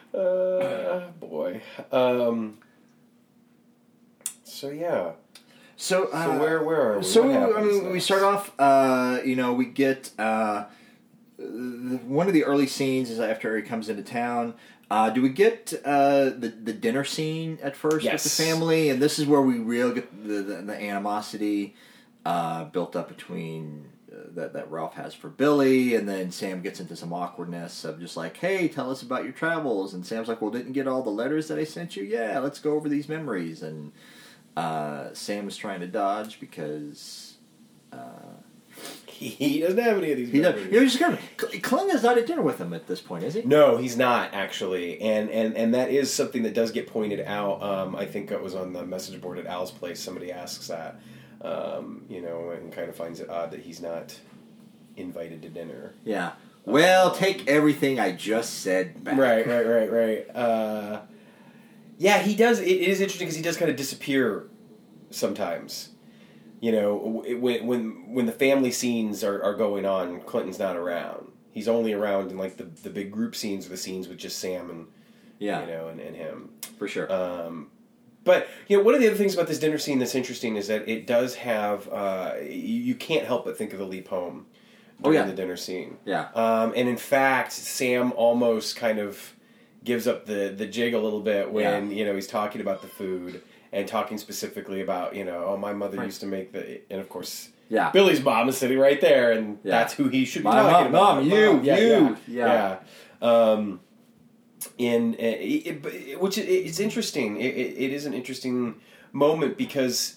Uh, boy. Um, so yeah. So, uh, so where where are we? So What I happens mean, we next? start off. Uh, you know, we get uh, one of the early scenes is after he comes into town. Uh, do we get uh, the the dinner scene at first Yes. with the family? And this is where we really get the the, the animosity uh, built up between uh, that that Ralph has for Billy, and then Sam gets into some awkwardness of just like, "Hey, tell us about your travels." And Sam's like, "Well, didn't get all the letters that I sent you? Yeah, let's go over these memories." And uh, Sam is trying to dodge because. Uh, He doesn't have any of these. He does. memories. You know, he's kind of, Kling is not at dinner with him at this point, is he? No, he's not actually, and and and that is something that does get pointed out. Um, I think it was on the message board at Al's place. Somebody asks that, um, you know, and kind of finds it odd that he's not invited to dinner. Yeah. Well, take everything I just said back. Right, right, right, right. Uh, yeah, he does. It, it is interesting because he does kind of disappear sometimes. You know, when when when the family scenes are, are going on, Clinton's not around. He's only around in like the, the big group scenes or the scenes with just Sam and Yeah. you know and, and him. For sure. Um, but you know, one of the other things about this dinner scene that's interesting is that it does have uh, you, you can't help but think of the leap home during Oh, yeah. the dinner scene. Yeah. Um, and in fact, Sam almost kind of gives up the, the jig a little bit when Yeah. you know he's talking about the food. And talking specifically about, you know, oh, my mother Right. used to make the... And, of course, Yeah. Billy's mom is sitting right there, and Yeah. that's who he should be My talking mom, about. mom, you, yeah, you. Yeah. yeah. Um, and, uh, it, it, which it, it's interesting. It, it, it is an interesting moment because,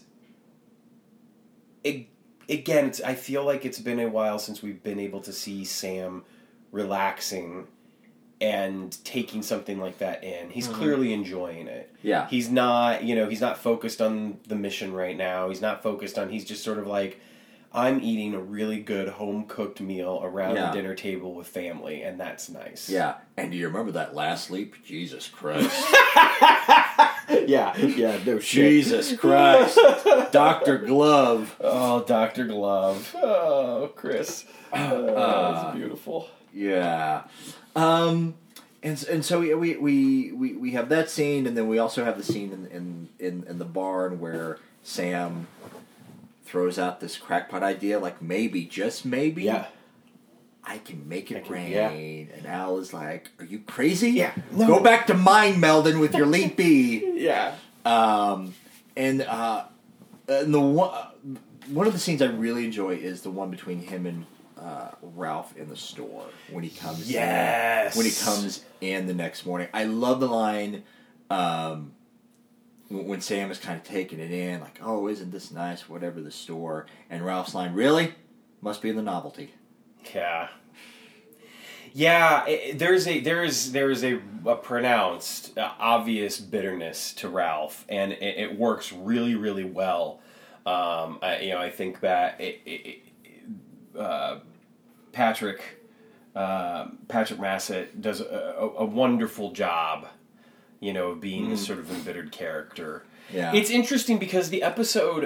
it, again, it's, I feel like it's been a while since we've been able to see Sam relaxing and taking something like that in. He's Mm-hmm. clearly enjoying it. Yeah. He's not, you know, he's not focused on the mission right now. He's not focused on, he's just sort of like, I'm eating a really good home-cooked meal around Yeah. the dinner table with family, and that's nice. Yeah. And do you remember that last leap? Jesus Christ. yeah, yeah, no shit. Jesus Christ. Doctor Glove. Oh, Doctor Glove. Oh, Chris. Oh, that's beautiful. Yeah. Um, and and so we, we, we, we, we have that scene, and then we also have the scene in, in, in, in the barn where Sam throws out this crackpot idea, like maybe, just maybe, Yeah. I can make it can- rain. yeah. And Al is like, are you crazy? Yeah. No. Go back to mind melding with your leap bee. Yeah. Um, and, uh, and the one, one of the scenes I really enjoy is the one between him and uh, Ralph in the store when he comes Yes. in, when he comes in the next morning. I love the line um, when Sam is kind of taking it in, like, oh, isn't this nice, whatever the store. And Ralph's line, really? Must be in the novelty. Yeah. Yeah, it, there's a there is there is a, a pronounced, uh, obvious bitterness to Ralph, and it, it works really, really well. Um, I, you know, I think that it, it, it, uh, Patrick uh, Patrick Massett does a, a, a wonderful job, you know, of being this sort of embittered character. Yeah. It's interesting because the episode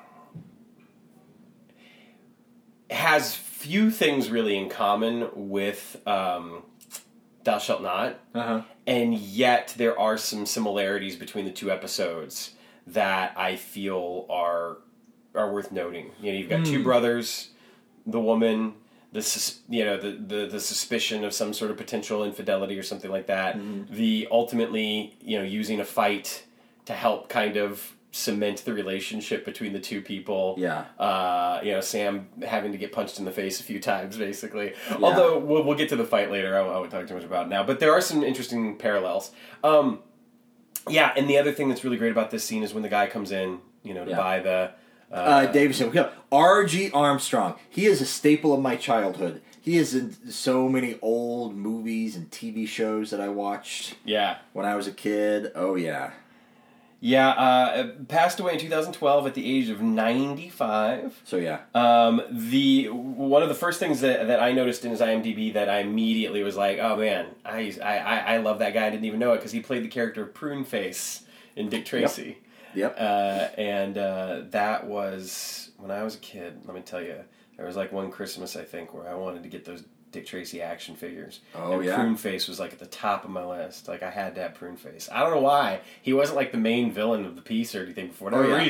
has few things really in common with um, Thou Shalt Not, Uh-huh. and yet there are some similarities between the two episodes that I feel are are worth noting. You know, you've got two brothers, the woman, the sus- you know the, the the suspicion of some sort of potential infidelity or something like that. The ultimately, you know, using a fight to help kind of cement the relationship between the two people. Yeah. Uh, you know, Sam having to get punched in the face a few times, basically. Although we'll, we'll get to the fight later. I, I won't talk too much about it now. But there are some interesting parallels. Um, yeah, and the other thing that's really great about this scene is when the guy comes in, you know, to Yeah. buy the... Uh, Uh, Davison, R G Armstrong. He is a staple of my childhood. He is in so many old movies and T V shows that I watched yeah. when I was a kid. Oh, yeah. Yeah, uh, passed away in two thousand twelve at the age of ninety-five. So, yeah. Um, the one of the first things that, that I noticed in his IMDb that I immediately was like, oh man, I I, I love that guy. I didn't even know it because he played the character of Prune Face in Dick Tracy. Yep. Uh, and uh, that was when I was a kid. Let me tell you, there was like one Christmas I think where I wanted to get those Dick Tracy action figures. Oh, and yeah? Prune Face was like at the top of my list. Like I had to have Prune Face. I don't know why. He wasn't like the main villain of the piece or anything for whatever Oh, yeah. reason.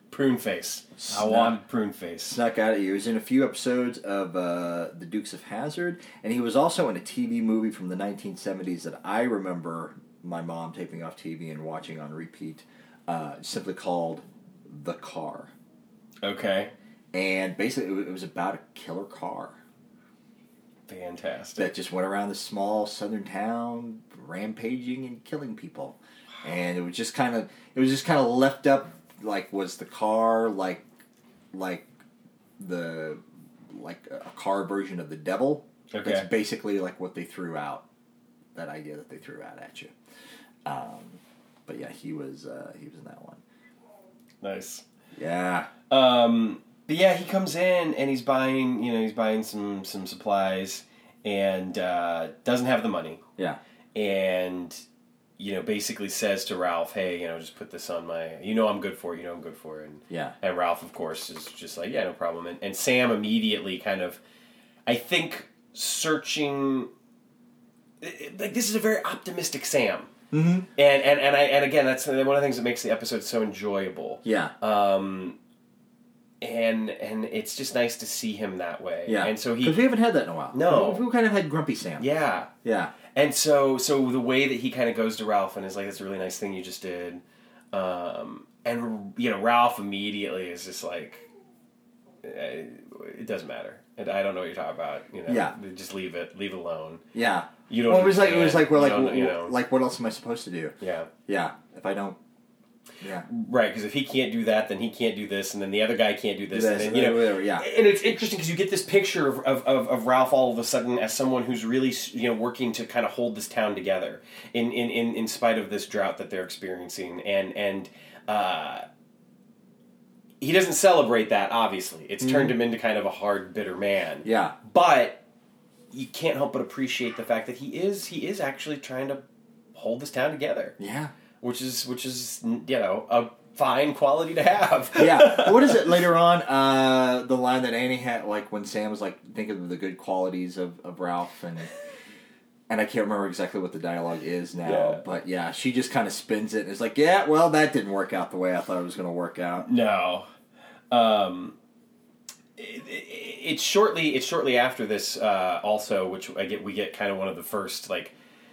Prune Face. Snuck, I wanted Prune Face. Snuck out of you. He was in a few episodes of uh, The Dukes of Hazzard, and he was also in a T V movie from the nineteen seventies that I remember my mom taping off T V and watching on repeat, uh, simply called The Car. Okay. And basically, it was about a killer car. Fantastic. That just went around this small southern town, rampaging and killing people. And it was just kind of, it was just kind of left up. Like, was the car like, like the, like a car version of the devil? Okay. That's basically like what they threw out. That idea that they threw out at you. Um, but yeah, he was, uh, he was in that one. Nice. Yeah. Um, but yeah, he comes in and he's buying, you know, he's buying some, some supplies and, uh, doesn't have the money. Yeah. And, you know, basically says to Ralph, hey, you know, just put this on my, you know I'm good for it, you know I'm good for it. And, yeah. And Ralph, of course, is just like, yeah, no problem. And, and Sam immediately kind of, I think, searching, like, this is a very optimistic Sam. Mm-hmm. And, and, and, I, and again, that's one of the things that makes the episode so enjoyable. Yeah. Um, and and it's just nice to see him that way. Yeah. And so he... Because we haven't had that in a while. No. We, we kind of had Grumpy Sam. Yeah. Yeah. And so, so the way that he kind of goes to Ralph and is like, "That's a really nice thing you just did," um, and you know, Ralph immediately is just like, "It doesn't matter. I don't know what you're talking about. You know, yeah. just leave it, leave it alone." Yeah. You don't. Well, it was like it was like we're like you know. like what else am I supposed to do? Yeah. Yeah. If I don't. Yeah. Right, because if he can't do that, then he can't do this, and then the other guy can't do this, this and then, you know, whatever, yeah. And it's interesting because you get this picture of, of, of, of Ralph all of a sudden as someone who's really, you know, working to kind of hold this town together in in, in, in spite of this drought that they're experiencing, and and uh, he doesn't celebrate that. Obviously, it's mm-hmm. turned him into kind of a hard, bitter man. Yeah, but you can't help but appreciate the fact that he is he is actually trying to hold this town together. Yeah. Which is, which is, you know, a fine quality to have. Yeah. What is it later on? Uh, the line that Annie had, like when Sam was like, think of the good qualities of, of Ralph, and and I can't remember exactly what the dialogue is now, yeah. but yeah, she just kind of spins it and is like, yeah, well, that didn't work out the way I thought it was going to work out. No. Um, it, it, it's shortly, it's shortly after this, uh, also, which I get, we get kind of one of the first, like,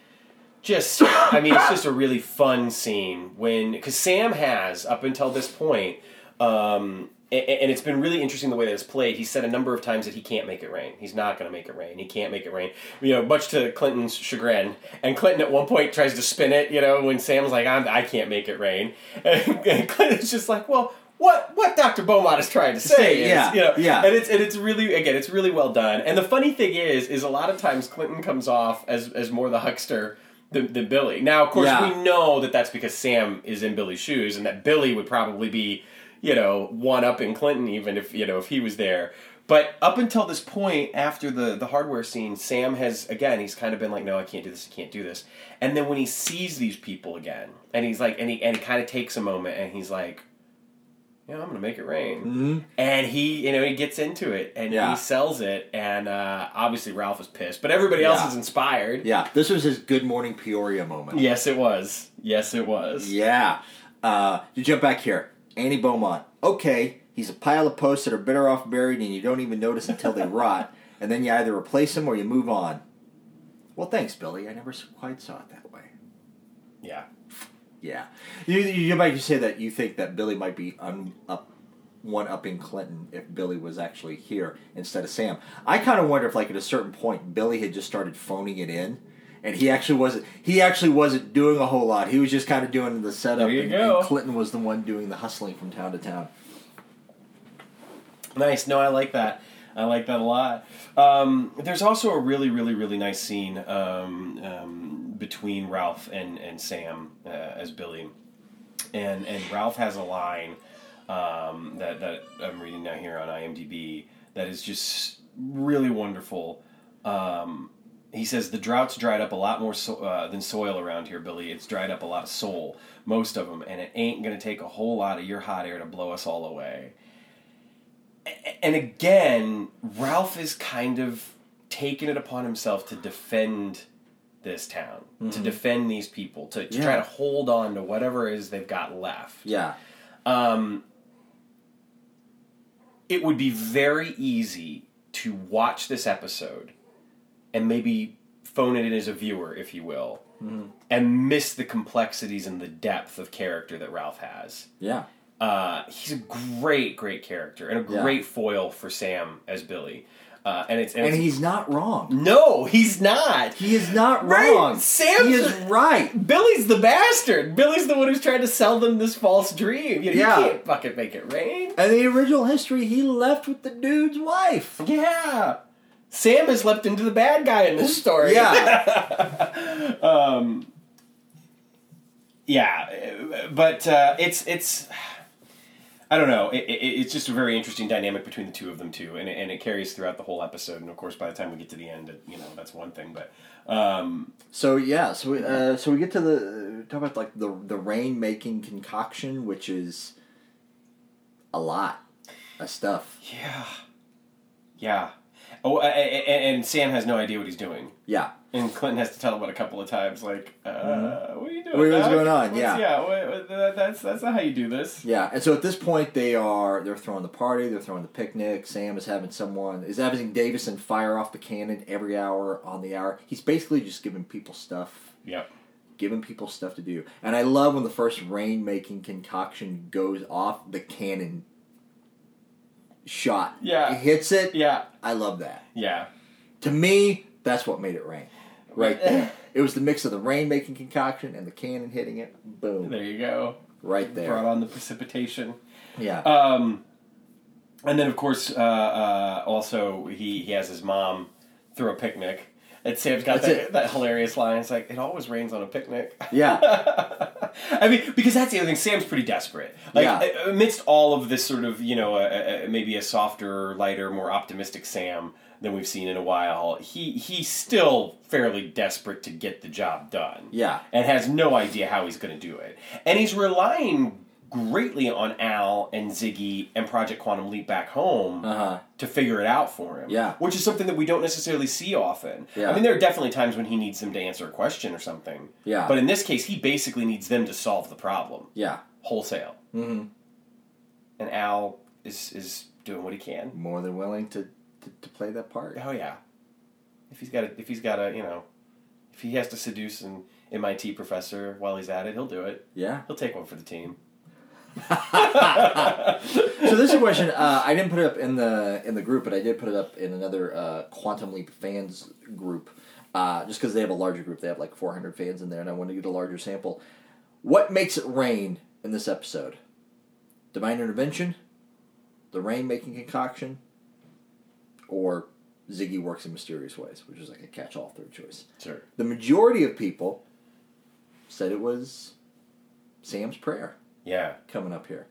Just, I mean, it's just a really fun scene when, because Sam has, up until this point, um, and, and it's been really interesting the way that it's played, he said a number of times that he can't make it rain. He's not going to make it rain. He can't make it rain. You know, much to Clinton's chagrin. And Clinton at one point tries to spin it, you know, when Sam's like, I'm, I can't make it rain. And, and Clinton's just like, well, what what Doctor Beaumont is trying to say is, yeah, you know, yeah. and it's and it's really, again, it's really well done. And the funny thing is, is a lot of times Clinton comes off as, as more the huckster Than, than Billy. Now, of course, yeah. we know that that's because Sam is in Billy's shoes, and that Billy would probably be, you know, one up in Clinton, even if you know if he was there. But up until this point, after the the hardware scene, Sam has again he's kind of been like, no, I can't do this, I can't do this. And then when he sees these people again, and he's like, and he and he kind of takes a moment, and he's like, you know, I'm going to make it rain. Mm-hmm. And he, you know, he gets into it, and yeah. he sells it, and uh, obviously Ralph is pissed, but everybody else yeah. is inspired. Yeah, this was his Good Morning Peoria moment. Yes, it was. Yes, it was. Yeah. Uh, you jump back here. Annie Beaumont. Okay, he's a pile of posts that are better off buried, and you don't even notice until they rot, and then you either replace them or you move on. Well, thanks, Billy. I never quite saw it that way. Yeah. Yeah. You, you jump back, you say that you think that Billy might be un, up, one-upping Clinton if Billy was actually here instead of Sam. I kind of wonder if, like, at a certain point, Billy had just started phoning it in, and he actually wasn't. He actually wasn't doing a whole lot. He was just kind of doing the setup, there you and, go. and Clinton was the one doing the hustling from town to town. Nice. No, I like that. I like that a lot. Um, there's also a really, really, really nice scene um, um, between Ralph and, and Sam uh, as Billy. And and Ralph has a line um, that, that I'm reading now here on IMDb that is just really wonderful. Um, he says, the drought's dried up a lot more so, uh, than soil around here, Billy. It's dried up a lot of soul, most of them, and it ain't going to take a whole lot of your hot air to blow us all away. And again, Ralph is kind of taking it upon himself to defend this town, mm-hmm. to defend these people, to, to yeah. try to hold on to whatever it is they've got left. Yeah. Um, it would be very easy to watch this episode and maybe phone it in as a viewer, if you will, mm-hmm. and miss the complexities and the depth of character that Ralph has. Yeah. Uh, he's a great, great character and a great yeah. foil for Sam as Billy. Uh, and it's and, and it's, he's not wrong. No, he's not. He is not right. wrong. Sam's he is right. Billy's the bastard. Billy's the one who's trying to sell them this false dream. You know, yeah. You can't fucking make it rain. And the original history, he left with the dude's wife. Yeah. Sam has leapt into the bad guy in this story. Yeah. um. Yeah, but uh, it's it's. I don't know. It, it, it's just a very interesting dynamic between the two of them too, and it, and it carries throughout the whole episode. And of course, by the time we get to the end, it, you know, that's one thing. But um, so yeah, so we, uh, so we get to the talk about like the the rain making concoction, which is a lot of stuff. Yeah, yeah. Oh, and, and Sam has no idea what he's doing. Yeah. And Clinton has to tell him what a couple of times, like, uh, mm-hmm. what are you doing? What, what's going on? What's, yeah, yeah. What, what, that's that's not how you do this. Yeah, and so at this point they are they're throwing the party, they're throwing the picnic. Sam is having someone is having Davison fire off the cannon every hour on the hour. He's basically just giving people stuff. Yep. Giving people stuff to do, and I love when the first rain making concoction goes off, the cannon shot. Yeah. It hits it. Yeah. I love that. Yeah. To me, that's what made it rain. Right there. It was the mix of the rain-making concoction and the cannon hitting it. Boom. There you go. Right there. Brought on the precipitation. Yeah. Um, and then, of course, uh, uh, also, he, he has his mom throw a picnic. And Sam's got that, that hilarious line. It's like, it always rains on a picnic. Yeah. I mean, because that's the other thing. Sam's pretty desperate. Like, yeah. amidst all of this sort of, you know, uh, maybe a softer, lighter, more optimistic Sam than we've seen in a while, he he's still fairly desperate to get the job done. Yeah. And has no idea how he's going to do it. And he's relying greatly on Al and Ziggy and Project Quantum Leap back home uh-huh. to figure it out for him. Yeah. Which is something that we don't necessarily see often. Yeah. I mean, there are definitely times when he needs them to answer a question or something. Yeah. But in this case, he basically needs them to solve the problem. Yeah. Wholesale. Mm-hmm. And Al is is doing what he can. More than willing to, to, to play that part. Oh yeah. If he's got a, if he's got a, you know, if he has to seduce an M I T professor while he's at it, he'll do it. Yeah. He'll take one for the team. So this is a question. Uh, I didn't put it up in the in the group, but I did put it up in another uh, Quantum Leap fans group. Uh, just because they have a larger group, they have like four hundred fans in there, and I wanted to get a larger sample. What makes it rain in this episode? Divine intervention, the rain-making concoction, or Ziggy works in mysterious ways, which is like a catch-all third choice. Sure. The majority of people said it was Sam's prayer. Yeah. Coming up here.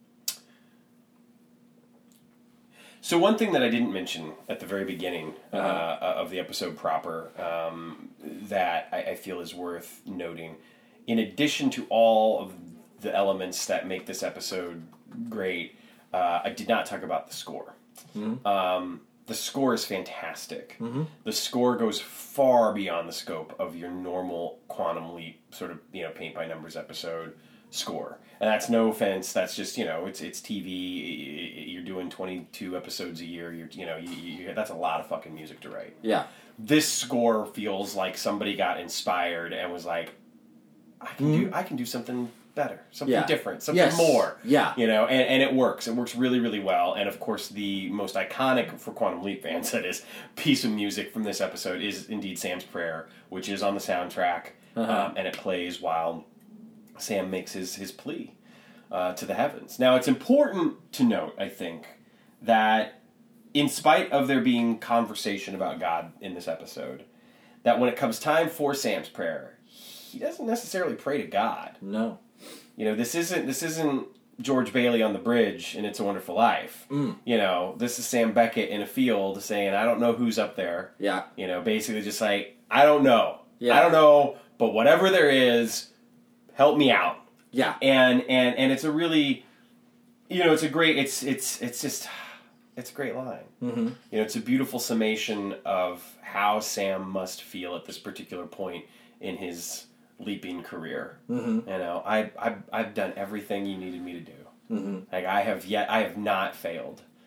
So one thing that I didn't mention at the very beginning uh, Uh-huh. of the episode proper um, that I, I feel is worth noting, in addition to all of the elements that make this episode great, uh, I did not talk about the score. Mm-hmm. Um, the score is fantastic. Mm-hmm. The score goes far beyond the scope of your normal Quantum Leap sort of, you know, paint by numbers episode score. And that's no offense. That's just, you know, it's it's T V. You're doing twenty-two episodes a year. You're, you know, you, you, that's a lot of fucking music to write. Yeah. This score feels like somebody got inspired and was like, I can Mm-hmm. do I can do something better, something Yeah. different, something Yes. more. Yeah. You know, and, and it works. It works really, really well. And of course, the most iconic for Quantum Leap fans, that is, piece of music from this episode is indeed Sam's Prayer, which is on the soundtrack, Uh-huh. um, and it plays while Sam makes his, his plea uh, to the heavens. Now, it's important to note, I think, that in spite of there being conversation about God in this episode, that when it comes time for Sam's prayer, he doesn't necessarily pray to God. No. You know, this isn't this isn't George Bailey on the bridge in It's a Wonderful Life. Mm. You know, this is Sam Beckett in a field saying, I don't know who's up there. Yeah. You know, basically just like, I don't know. Yeah. I don't know, but whatever there is, help me out. Yeah. And and and it's a really, you know, it's a great, it's it's it's just, it's a great line. Mm-hmm. You know, it's a beautiful summation of how Sam must feel at this particular point in his leaping career. Mm-hmm. You know, I I've, I've done everything you needed me to do. Mm-hmm. Like I have yet, I have not failed.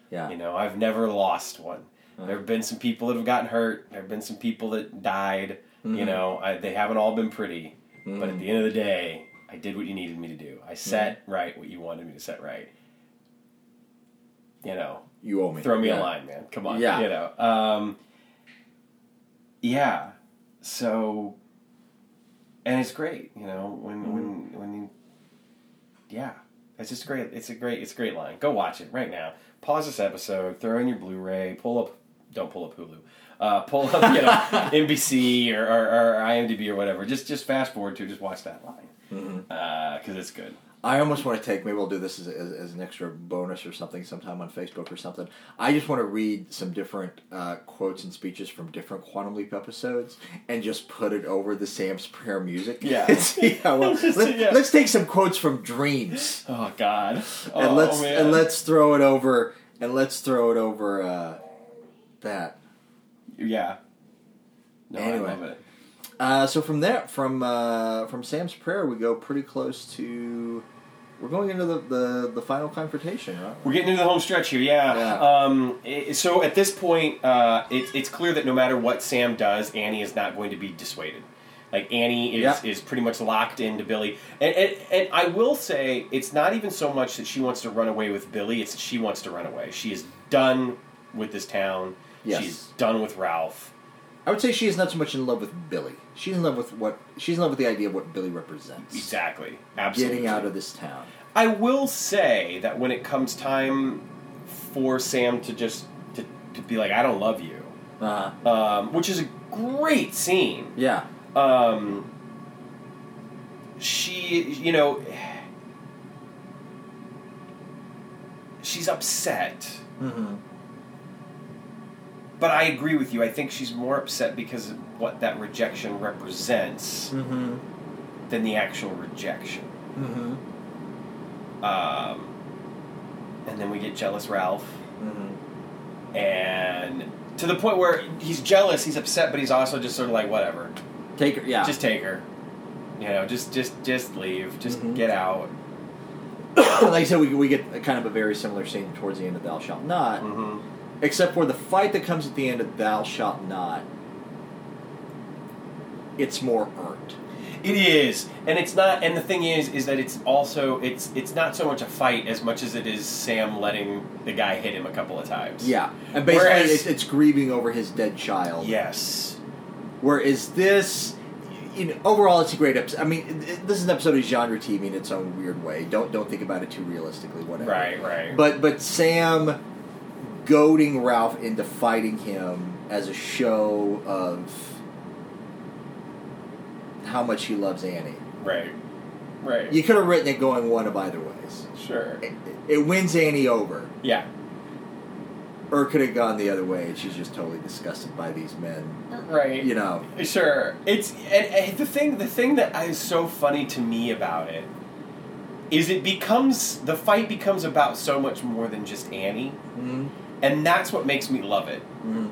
Yeah. You know, I've never lost one. Uh-huh. There have been some people that have gotten hurt. There have been some people that died. Mm-hmm. You know, I, they haven't all been pretty. Mm-hmm. But at the end of the day, I did what you needed me to do. I set mm-hmm. right what you wanted me to set right. You know. You owe me. Throw me yeah. a line, man. Come on. Yeah. You know. Um, yeah. So, and it's great, you know, when, mm-hmm. when, when you, yeah, it's just great. It's a great, it's a great line. Go watch it right now. Pause this episode, throw in your Blu-ray, pull up, don't pull up Hulu, uh, pull up, you know, N B C or, or, or IMDb or whatever. Just, just fast forward to, just watch that line. Mm-hmm. Uh, cause it's good. I almost want to take, maybe we'll do this as, as, as an extra bonus or something sometime on Facebook or something. I just want to read some different uh, quotes and speeches from different Quantum Leap episodes and just put it over the Sam's Prayer music. Yeah. See how well. Let, yeah. Let's take some quotes from Dreams. Oh God. Oh, and let's man. and let's throw it over and let's throw it over uh, that. Yeah. No, Anyway. I love it. Uh, so from there, from uh, from Sam's Prayer, we go pretty close to. We're going into the, the, the final confrontation, right? We're getting into the home stretch here, yeah. Yeah. Um, it, so at this point, uh, it, it's clear that no matter what Sam does, Annie is not going to be dissuaded. Like, Annie is, Yeah. is pretty much locked into Billy. And, and and I will say, it's not even so much that she wants to run away with Billy, it's that she wants to run away. She is done with this town. Yes. She's done with Ralph. I would say she is not so much in love with Billy. She's in love with what she's in love with the idea of what Billy represents. Exactly. Absolutely. Getting out of this town. I will say that when it comes time for Sam to just to, to be like, I don't love you, Uh-huh. um, which is a great scene. Yeah. Um, she, you know, she's upset. Mm-hmm. But I agree with you. I think she's more upset because of what that rejection represents Mm-hmm. than the actual rejection. Mm-hmm. Um, and then we get jealous Ralph. Mm-hmm. And to the point where he's jealous, he's upset, but he's also just sort of like, whatever. Take her, yeah. Just take her. You know, just just just leave. Just Mhm. get out. like I said, we, we get a kind of a very similar scene towards the end of Thou Shalt Not. Mm-hmm. Except for the fight that comes at the end of Thou Shalt Not, it's more earned. It is, and it's not. And the thing is, is that it's also it's it's not so much a fight as much as it is Sam letting the guy hit him a couple of times. Yeah, and basically Whereas- it's, it's grieving over his dead child. Yes. Whereas this, you know, overall it's a great episode. I mean, it, this is an episode of genre T V in its own weird way. Don't don't think about it too realistically. Whatever. Right. Right. But but Sam goading Ralph into fighting him as a show of how much he loves Annie. Right. Right. You could have written it going one of either ways. Sure. It, it wins Annie over. Yeah. Or it could have gone the other way and she's just totally disgusted by these men. Right. You know. Sure. It's and, and the thing the thing that is so funny to me about it is it becomes the fight becomes about so much more than just Annie. Mm-hmm. And that's what makes me love it. Mm-hmm.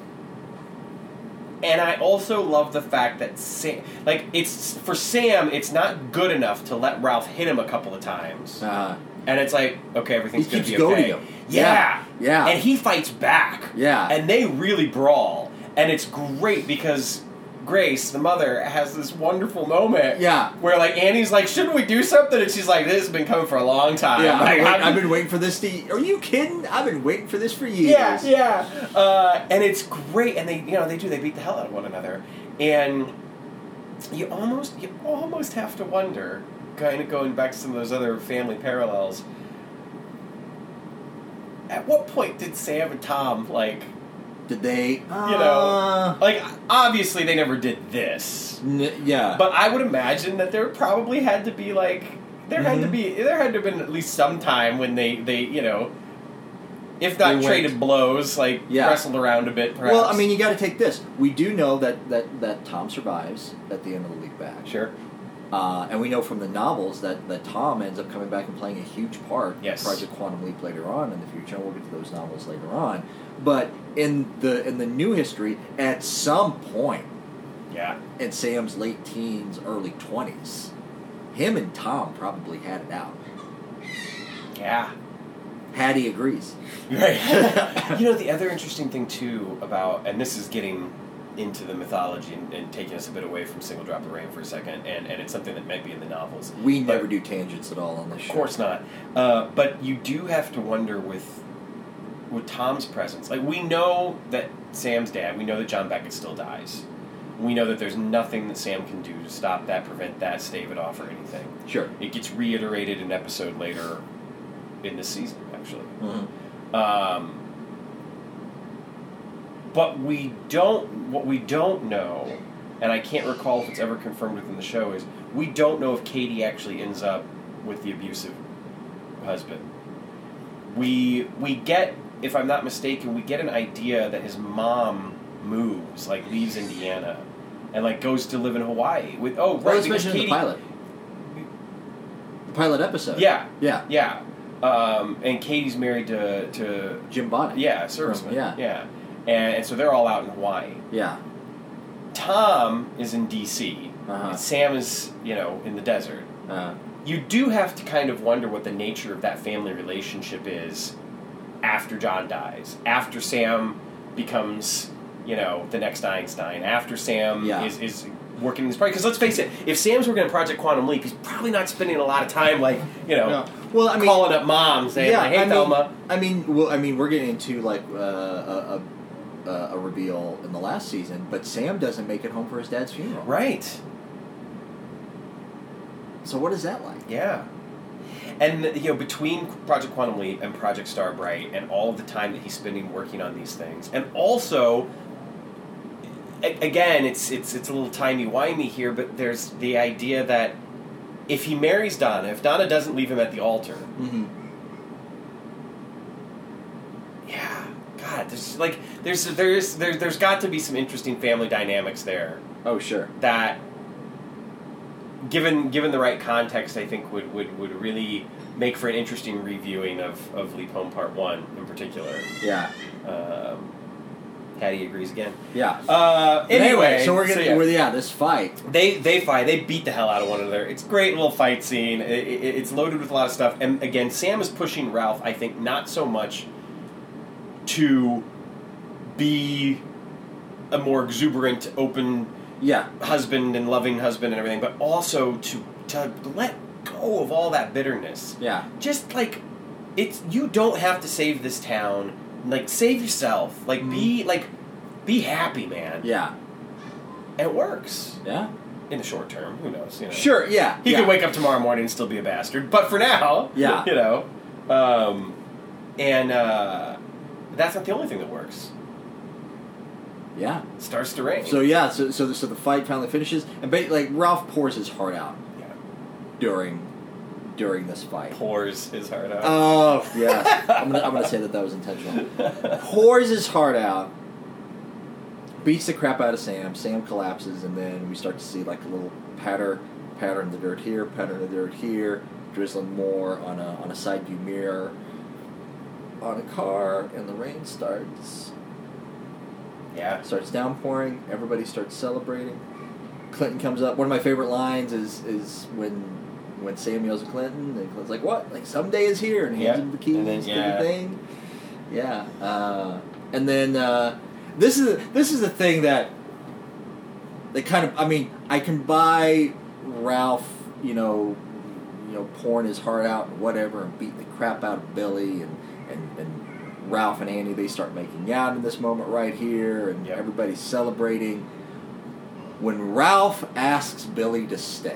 And I also love the fact that Sam, like it's for Sam, it's not good enough to let Ralph hit him a couple of times, Uh, and it's like, okay, everything's He gonna keeps be goading okay. him. Yeah, Yeah. and he fights back. Yeah. and they really brawl, and it's great because Grace, the mother, has this wonderful moment. Yeah. where like Annie's like, shouldn't we do something? And she's like, this has been coming for a long time. yeah, Like, I've, been, how do I've you- been waiting for this to... Are you kidding? I've been waiting for this for years. Yeah, yeah. Uh, and it's great, and they, you know, they do. They beat the hell out of one another, and you almost, you almost have to wonder, kind of going back to some of those other family parallels. At what point did Sam and Tom like, Did they... Uh, you know, like obviously they never did this, N- yeah. but I would imagine that there probably had to be like there had to Mhm. be there had to have been at least some time when they they you know. If not They went- traded blows, like Yeah. wrestled around a bit, perhaps. Well, I mean, you got to take this. We do know that, that, that Tom survives at the end of the league back. sure. Uh, and we know from the novels that, that Tom ends up coming back and playing a huge part Yes. in Project Quantum Leap later on in the future, and we'll get to those novels later on. But in the in the new history, at some point Yeah. in Sam's late teens, early twenties, him and Tom probably had it out. Yeah. Hattie agrees. Right. You know, the other interesting thing, too, about, and this is getting into the mythology and, and taking us a bit away from Single Drop of Rain for a second, and, and it's something that might be in the novels. We but, never do tangents at all on this show. Of course not. Uh, but you do have to wonder with with Tom's presence. Like, we know that Sam's dad, we know that John Beckett still dies. We know that there's nothing that Sam can do to stop that, prevent that, stave it off, or anything. Sure. It gets reiterated an episode later in this season, actually. Mm-hmm. Um, but we don't, what we don't know, and I can't recall if it's ever confirmed within the show, is we don't know if Katie actually ends up with the abusive husband. We we get, if I'm not mistaken, we get an idea that his mom moves, like leaves Indiana, and like goes to live in Hawaii. With oh, right, well, it's because mentioned Katie, in the pilot. The pilot episode. Yeah, Yeah. yeah. Um, and Katie's married to to Jim Bonnet. yeah, serviceman. From- yeah. yeah. And, and so they're all out in Hawaii. Yeah. Tom is in D C Uh-huh. and Sam is, you know, in the desert. Uh, You do have to kind of wonder what the nature of that family relationship is after John dies, after Sam becomes, you know, the next Einstein, after Sam Yeah. is, is working in this project. Because let's face it, if Sam's working on Project Quantum Leap, he's probably not spending a lot of time, like, you know, No. Well, I mean- calling up mom, saying, yeah, like, hey, I mean, Thelma. I mean, well, I mean, we're getting into like uh, a, a a reveal in the last season, but Sam doesn't make it home for his dad's funeral. Right. So what is that like? Yeah. And, you know, between Project Quantum Leap and Project Starbright and all of the time that he's spending working on these things, and also, a- again, it's it's it's a little timey-wimey here, but there's the idea that if he marries Donna, if Donna doesn't leave him at the altar, Mm-hmm. yeah, God, there's like there's there's there's there's got to be some interesting family dynamics there Oh, sure. that, given given the right context, I think would, would, would really make for an interesting reviewing of, of Leap Home Part one in particular. Yeah. Um, Hattie agrees again. Yeah. Uh, But anyway, so we're gonna, yeah. we're, yeah, this fight. They they fight. They beat the hell out of one another. It's a great little fight scene. It, it, it's loaded with a lot of stuff. And again, Sam is pushing Ralph, I think, not so much to be a more exuberant, open Yeah. husband and loving husband and everything, but also to to let go of all that bitterness. Yeah. Just like it's you don't have to save this town. Like save yourself. Like be like be happy, man. Yeah. And it works Yeah. in the short term. Who knows? You know. Sure. Yeah. He yeah. could wake up tomorrow morning and still be a bastard, but for now, Yeah. you know, um, and uh, that's not the only thing that works. Yeah. It starts to rain. So yeah. So so the, so the fight finally finishes, and ba- like Ralph pours his heart out yeah. during during this fight. Pours his heart out. Oh yes, I'm gonna I'm gonna say that that was intentional. Pours his heart out, beats the crap out of Sam. Sam collapses, and then we start to see like a little patter, patter in the dirt here, patter in the dirt here, drizzling more on a on a side view mirror on a car, and the rain starts yeah. starts downpouring. Everybody starts celebrating. Clinton comes up. One of my favorite lines is is when. When Sam yells at Clinton, and Clinton's like, "What? Like someday is here," and hands Yeah. him the keys And then, to yeah. the thing. Yeah, uh, and then uh, this is this is the thing that they kind of. I mean, I can buy Ralph, you know, you know, pouring his heart out and whatever, and beating the crap out of Billy, and and, and Ralph and Annie, they start making out in this moment right here, and Yep. everybody's celebrating. When Ralph asks Billy to stay.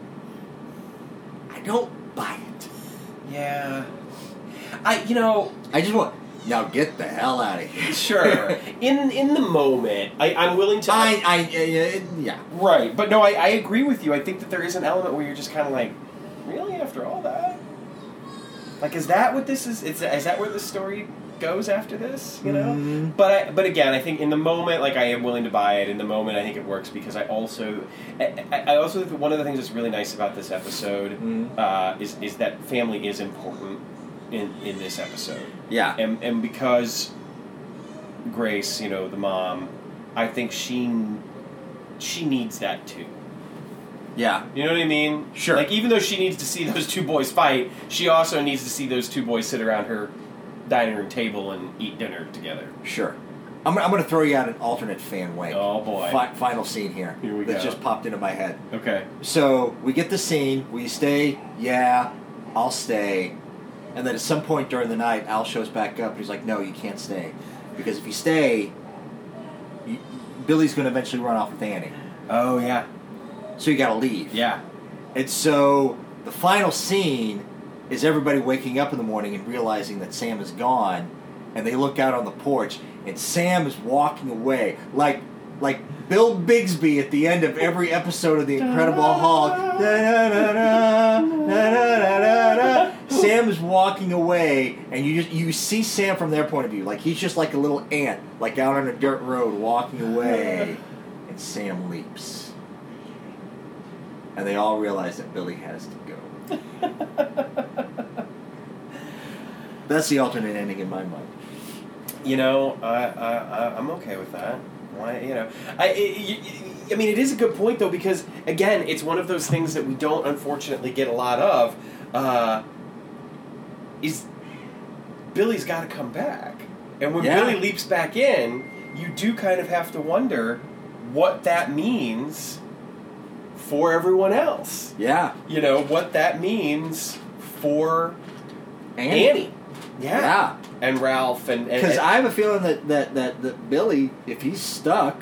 I don't buy it. Yeah. I, you know, I just want now get the hell out of here. sure. in in the moment, I, I'm willing to. I, I, uh, yeah. Right, but no, I, I agree with you. I think that there is an element where you're just kind of like, really, after all that? Like, is that what this is? Is, is that where the story goes after this? You know. Mhm. But I, but again, I think in the moment, like I am willing to buy it. In the moment, I think it works because I also, I, I also think that one of the things that's really nice about this episode Mhm. uh, is is that family is important in in this episode. Yeah. And and because Grace, you know, the mom, I think she she needs that too. Yeah. You know what I mean? Sure. Like, even though she needs to see those two boys fight, she also needs to see those two boys sit around her dining room table and eat dinner together. Sure. I'm, I'm going to throw you out an alternate fan way. Oh, boy. Fi- final scene here. Here we that go. just popped into my head. Okay. So, we get the scene. Will you stay? Yeah, I'll stay. And then at some point during the night, Al shows back up and he's like, no, you can't stay. Because if you stay, you, Billy's going to eventually run off with Annie. Oh, yeah. So you got to leave. Yeah. And so the final scene is everybody waking up in the morning and realizing that Sam is gone, and they look out on the porch, and Sam is walking away like like Bill Bixby at the end of every episode of The Incredible Hulk. Sam is walking away, and you just you see Sam from their point of view, like he's just like a little ant, like out on a dirt road walking away, and Sam leaps. And they all realize that Billy has to go. That's the alternate ending in my mind. You know, I, I, I'm okay with that. Why, you know, I, it, I mean, it is a good point though, because again, it's one of those things that we don't unfortunately get a lot of. Uh, is Billy's got to come back, and when Yeah. Billy leaps back in, you do kind of have to wonder what that means for everyone else. Yeah. You know, what that means for Annie. Annie. Yeah. Yeah. And Ralph and... Because I have a feeling that, that, that, that Billy, if he's stuck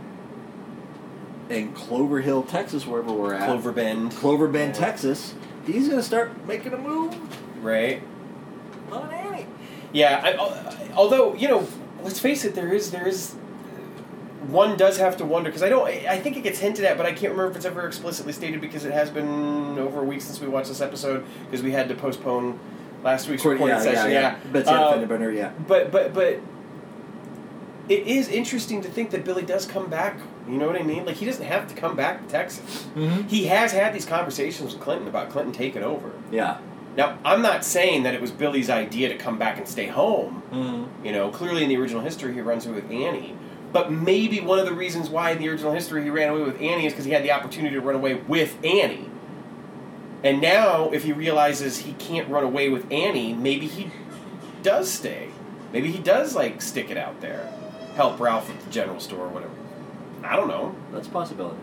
in Clover Hill, Texas, wherever we're at. Clover Bend. Clover Bend, Yeah. Texas. He's going to start making a move Right. on Annie. Yeah, I, although, you know, let's face it, there is... there is one does have to wonder, because I don't... I think it gets hinted at, but I can't remember if it's ever explicitly stated, because it has been over a week since we watched this episode, because we had to postpone last week's Recording, recording yeah, session. yeah, Yeah, yeah. Betsy Uh, Fender Bender, yeah. But, but, but... It is interesting to think that Billy does come back. You know what I mean? Like, he doesn't have to come back to Texas. Mm-hmm. He has had these conversations with Clinton about Clinton taking over. Yeah. Now, I'm not saying that it was Billy's idea to come back and stay home. Mm-hmm. You know, clearly in the original history he runs away with Annie. But maybe one of the reasons why in the original history he ran away with Annie is because he had the opportunity to run away with Annie. And now, if he realizes he can't run away with Annie, maybe he does stay. Maybe he does, like, stick it out there. Help Ralph at the general store or whatever. I don't know. That's a possibility.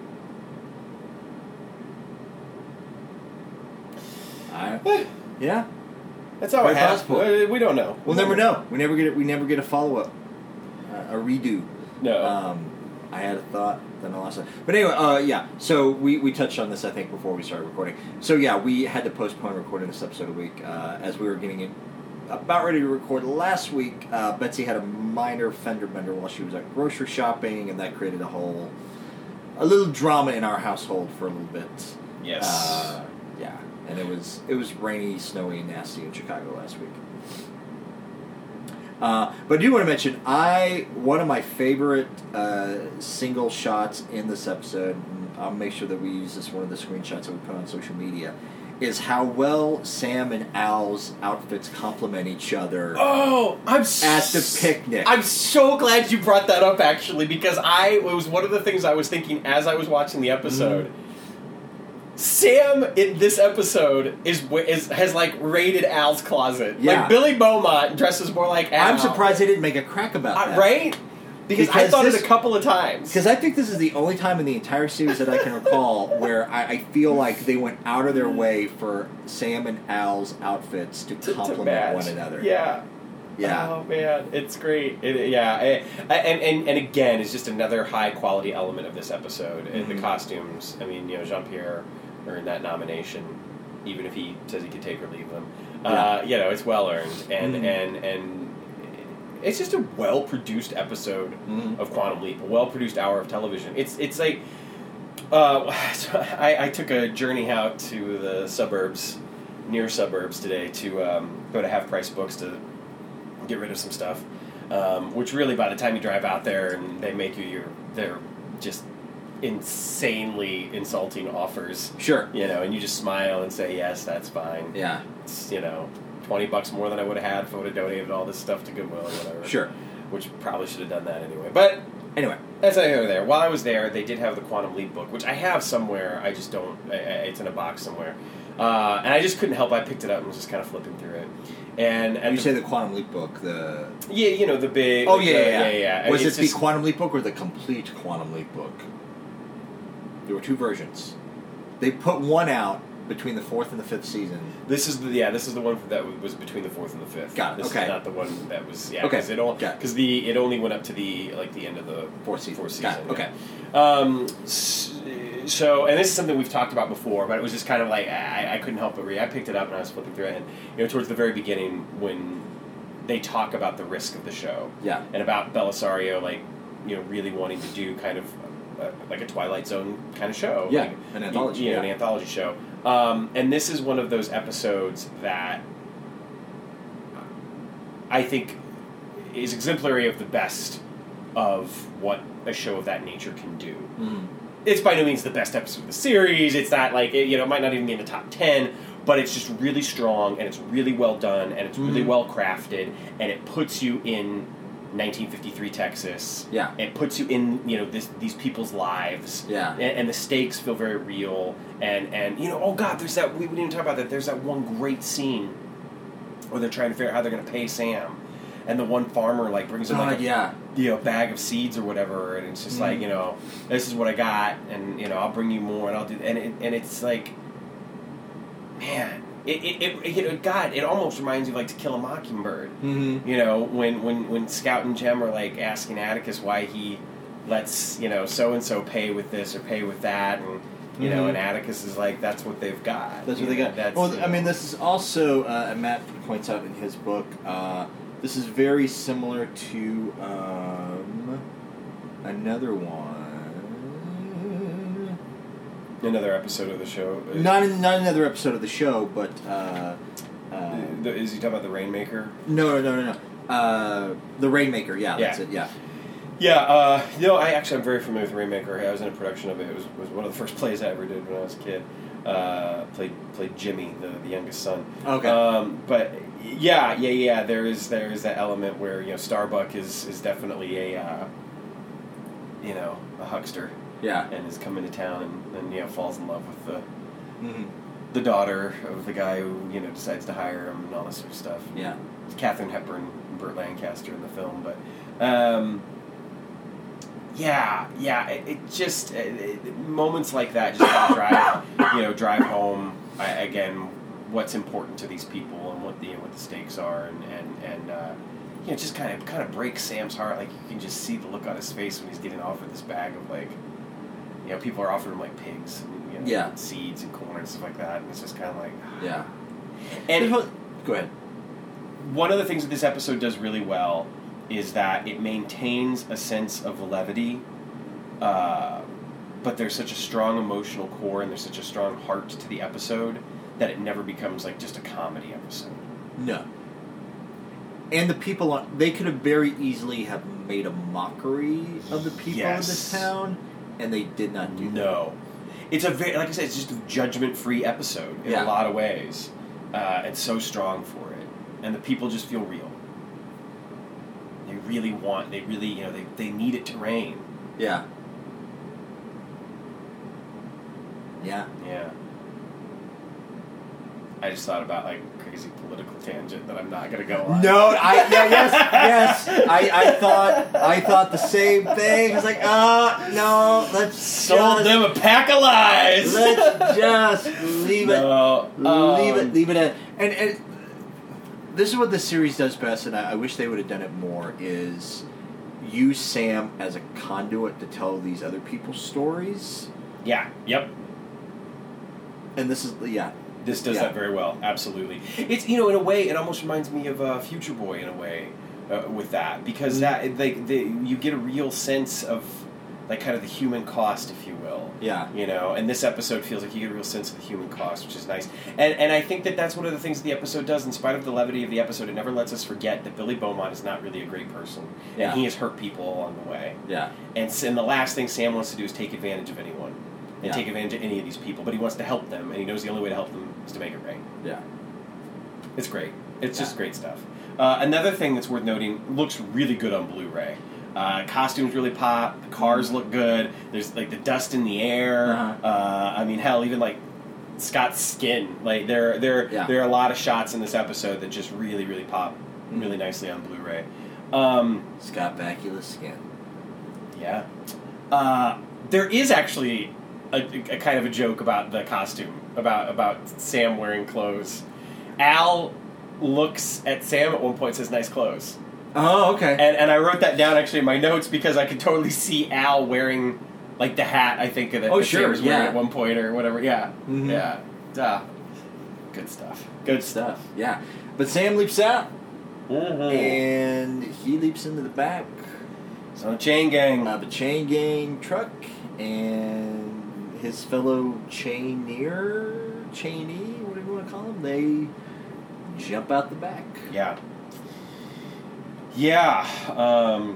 I, yeah. That's how Very it happens. possible. Uh, We don't know. We'll never know. We never get it. We never get a follow up, uh, a redo. No. Um, I had a thought, then I lost it. But anyway, uh, yeah. So we, we touched on this, I think, before we started recording. So yeah, we had to postpone recording this episode a week uh, as we were getting it about ready to record last week. Uh, Betsy had a minor fender bender while she was at grocery shopping, and that created a whole a little drama in our household for a little bit. Yes. Uh, yeah, and it was it was rainy, snowy, nasty in Chicago last week. Uh, but I do want to mention, I one of my favorite uh, single shots in this episode, and I'll make sure that we use this one of the screenshots that we put on social media, is how well Sam and Al's outfits complement each other Oh, I'm at the picnic. I'm so glad you brought that up, actually, because I it was one of the things I was thinking as I was watching the episode. Mm-hmm. Sam in this episode is is has like raided Al's closet. Yeah. Like Billy Beaumont dresses more like Al. I'm surprised they didn't make a crack about Uh, that. right? Because, I Because thought this- it a couple of times. Because I think this is the only time in the entire series that I can recall where I, I feel like they went out of their way for Sam and Al's outfits to, to, to complement match. one another. Yeah. Yeah. Oh man, it's great. It, yeah, I, I, and, and and again, it's just another high quality element of this episode. And Mhm. the costumes. I mean, you know, Jean Pierre earned that nomination, even if he says he could take or leave them. Uh, you know, it's well earned, and Mhm. and and it's just a well produced episode Mhm. of Quantum Leap, a well produced hour of television. It's it's like. Uh, so I, I took a journey out to the suburbs, near suburbs today, to um, go to Half Price Books to get rid of some stuff. Um, which really, by the time you drive out there and they make you your, they're just insanely insulting offers. Sure. You know, and you just smile and say, yes, that's fine. Yeah. It's, you know, twenty bucks more than I would have had if I would have donated all this stuff to Goodwill or whatever. Sure. Which probably should have done that anyway. But Anyway. That's not over there. While I was there, they did have the Quantum Leap book, which I have somewhere. I just don't. I, I, it's in a box somewhere, uh, and I just couldn't help. I picked it up and was just kind of flipping through it. And, and you the, say the Quantum Leap book, the yeah, you know the big. Oh like yeah, the, yeah, yeah, yeah. Was I mean, it the just, Quantum Leap book or the complete Quantum Leap book? There were two versions. They put one out between the fourth and the fifth season. This is the yeah. This is the one that was between the fourth and the fifth. Got it. This Okay. is not the one that was yeah. Okay. Because it all because the it only went up to the like the end of the fourth season. Fourth Got season. it. Okay. Yeah. Um. So, and this is something we've talked about before, but it was just kind of like I, I couldn't help but read. I picked it up and I was flipping through it, and you know, towards the very beginning when they talk about the risk of the show, Yeah. and about Belisario, like you know, really wanting to do kind of uh, like a Twilight Zone kind of show, Yeah, like, an anthology, you know, yeah. an anthology show. Um, and this is one of those episodes that I think is exemplary of the best of what a show of that nature can do. Mm. It's by no means the best episode of the series. It's not like, it, you know, it might not even be in the top ten, but it's just really strong, and it's really well done, and it's really Mm. well crafted, and it puts you in nineteen fifty-three Texas. Yeah. It puts you in, you know, this, these people's lives. Yeah. And, and the stakes feel very real. And, and, you know, oh God, there's that, we didn't even talk about that, there's that one great scene where they're trying to figure out how they're going to pay Sam. And the one farmer, like, brings him, like, God, a, yeah. you know, bag of seeds or whatever, and it's just Mm. like, you know, this is what I got, and, you know, I'll bring you more, and I'll do, and it, and it's like, man, it, it, it, you know, God, it almost reminds you of, like, To Kill a Mockingbird. Mm-hmm. You know, when, when, when Scout and Jem are, like, asking Atticus why he lets, you know, so-and-so pay with this or pay with that, and, you know, Mhm. and Atticus is like, that's what they've got. That's You what they know, got. That's, Well, you I mean, know, this is also, uh, and Matt points out in his book, uh, this is very similar to um, another one. another episode of the show. Not in, not another episode of the show, but uh, uh, The- Is he talking about the Rainmaker? no, no, no, no. Uh, the Rainmaker. Yeah, that's Yeah. it. Yeah. Yeah, uh, no, I actually I'm very familiar with Rainmaker. I was in a production of it. It was, was one of the first plays I ever did when I was a kid. Uh, played played Jimmy, the, the youngest son. Okay. Um, but yeah, yeah, yeah. There is there is that element where you know Starbuck is is definitely a uh, you know a huckster Yeah. and is coming to town and, and you know falls in love with the Mm-hmm. the daughter of the guy who you know decides to hire him and all this sort of stuff. Yeah. It's Katharine Hepburn and Burt Lancaster in the film, but. Um, Yeah, yeah. It, it just it, it, moments like that just kind of drive, you know, drive home I, again what's important to these people and what the you know, what the stakes are, and and and uh, you know, just kind of kind of breaks Sam's heart. Like you can just see the look on his face when he's getting offered this bag of like, you know, people are offering him like pigs, and, you know, Yeah. and seeds and corn and stuff like that, and it's just kind of like, Yeah. and Go ahead. one of the things that this episode does really well is that it maintains a sense of levity, uh, but there's such a strong emotional core and there's such a strong heart to the episode that it never becomes like just a comedy episode. No. And the people on, they could have very easily have made a mockery of the people Yes. of this town, and they did not do that. No. It's a very, like I said, it's just a judgment-free episode in Yeah. a lot of ways. Uh, it's so strong for it. And the people just feel real. They really want, they really, you know, they, they need it to rain. Yeah. Yeah. Yeah. I just thought about like crazy political tangent that I'm not gonna go on. No, I yeah, yes, yes. I, I thought I thought the same thing. I was like, uh no, let's Sold just, them a pack of lies. let's just leave it. No, leave um, it. Leave it at. And, and this is what the series does best, and I, I wish they would have done it more. Is use Sam as a conduit to tell these other people's stories. Yeah. Yep. And this is yeah. This does Yeah. that very well. Absolutely. It's you know in a way it almost reminds me of uh, Future Boy in a way uh, with that because that like the, you get a real sense of like kind of the human cost, if you will. Yeah. You know, and this episode feels like you get a real sense of the human cost, which is nice. And and I think that that's one of the things that the episode does. In spite of the levity of the episode, it never lets us forget that Billy Beaumont is not really a great person, Yeah. and he has hurt people along the way. Yeah. And, s- and the last thing Sam wants to do is take advantage of anyone. And Yeah. take advantage of any of these people, but he wants to help them, and he knows the only way to help them is to make it rain. Yeah. It's great. It's just Yeah. great stuff. Uh, another thing that's worth noting, looks really good on Blu-ray. Uh, costumes really pop. The cars look good. There's like the dust in the air. Uh-huh. Uh, I mean, hell, even like Scott's skin. Like there, there, Yeah. there are a lot of shots in this episode that just really, really pop really nicely on Blu-ray. Um, Scott Bakula's skin. yeah. Uh, there is actually a, a kind of a joke about the costume, about about Sam wearing clothes. Al looks at Sam at one point and says, "Nice clothes." Oh, okay. And and I wrote that down actually in my notes because I could totally see Al wearing like the hat. I think that Oh, that sure, Sam was wearing yeah. at one point or whatever. Yeah, Mhm. yeah, Duh. Good stuff. Good stuff. Yeah, but Sam leaps out, Mm-hmm. and he leaps into the back So chain gang. of a chain gang truck, and his fellow chaineer, chainee, whatever you want to call him, they jump out the back. Yeah. Yeah. Um,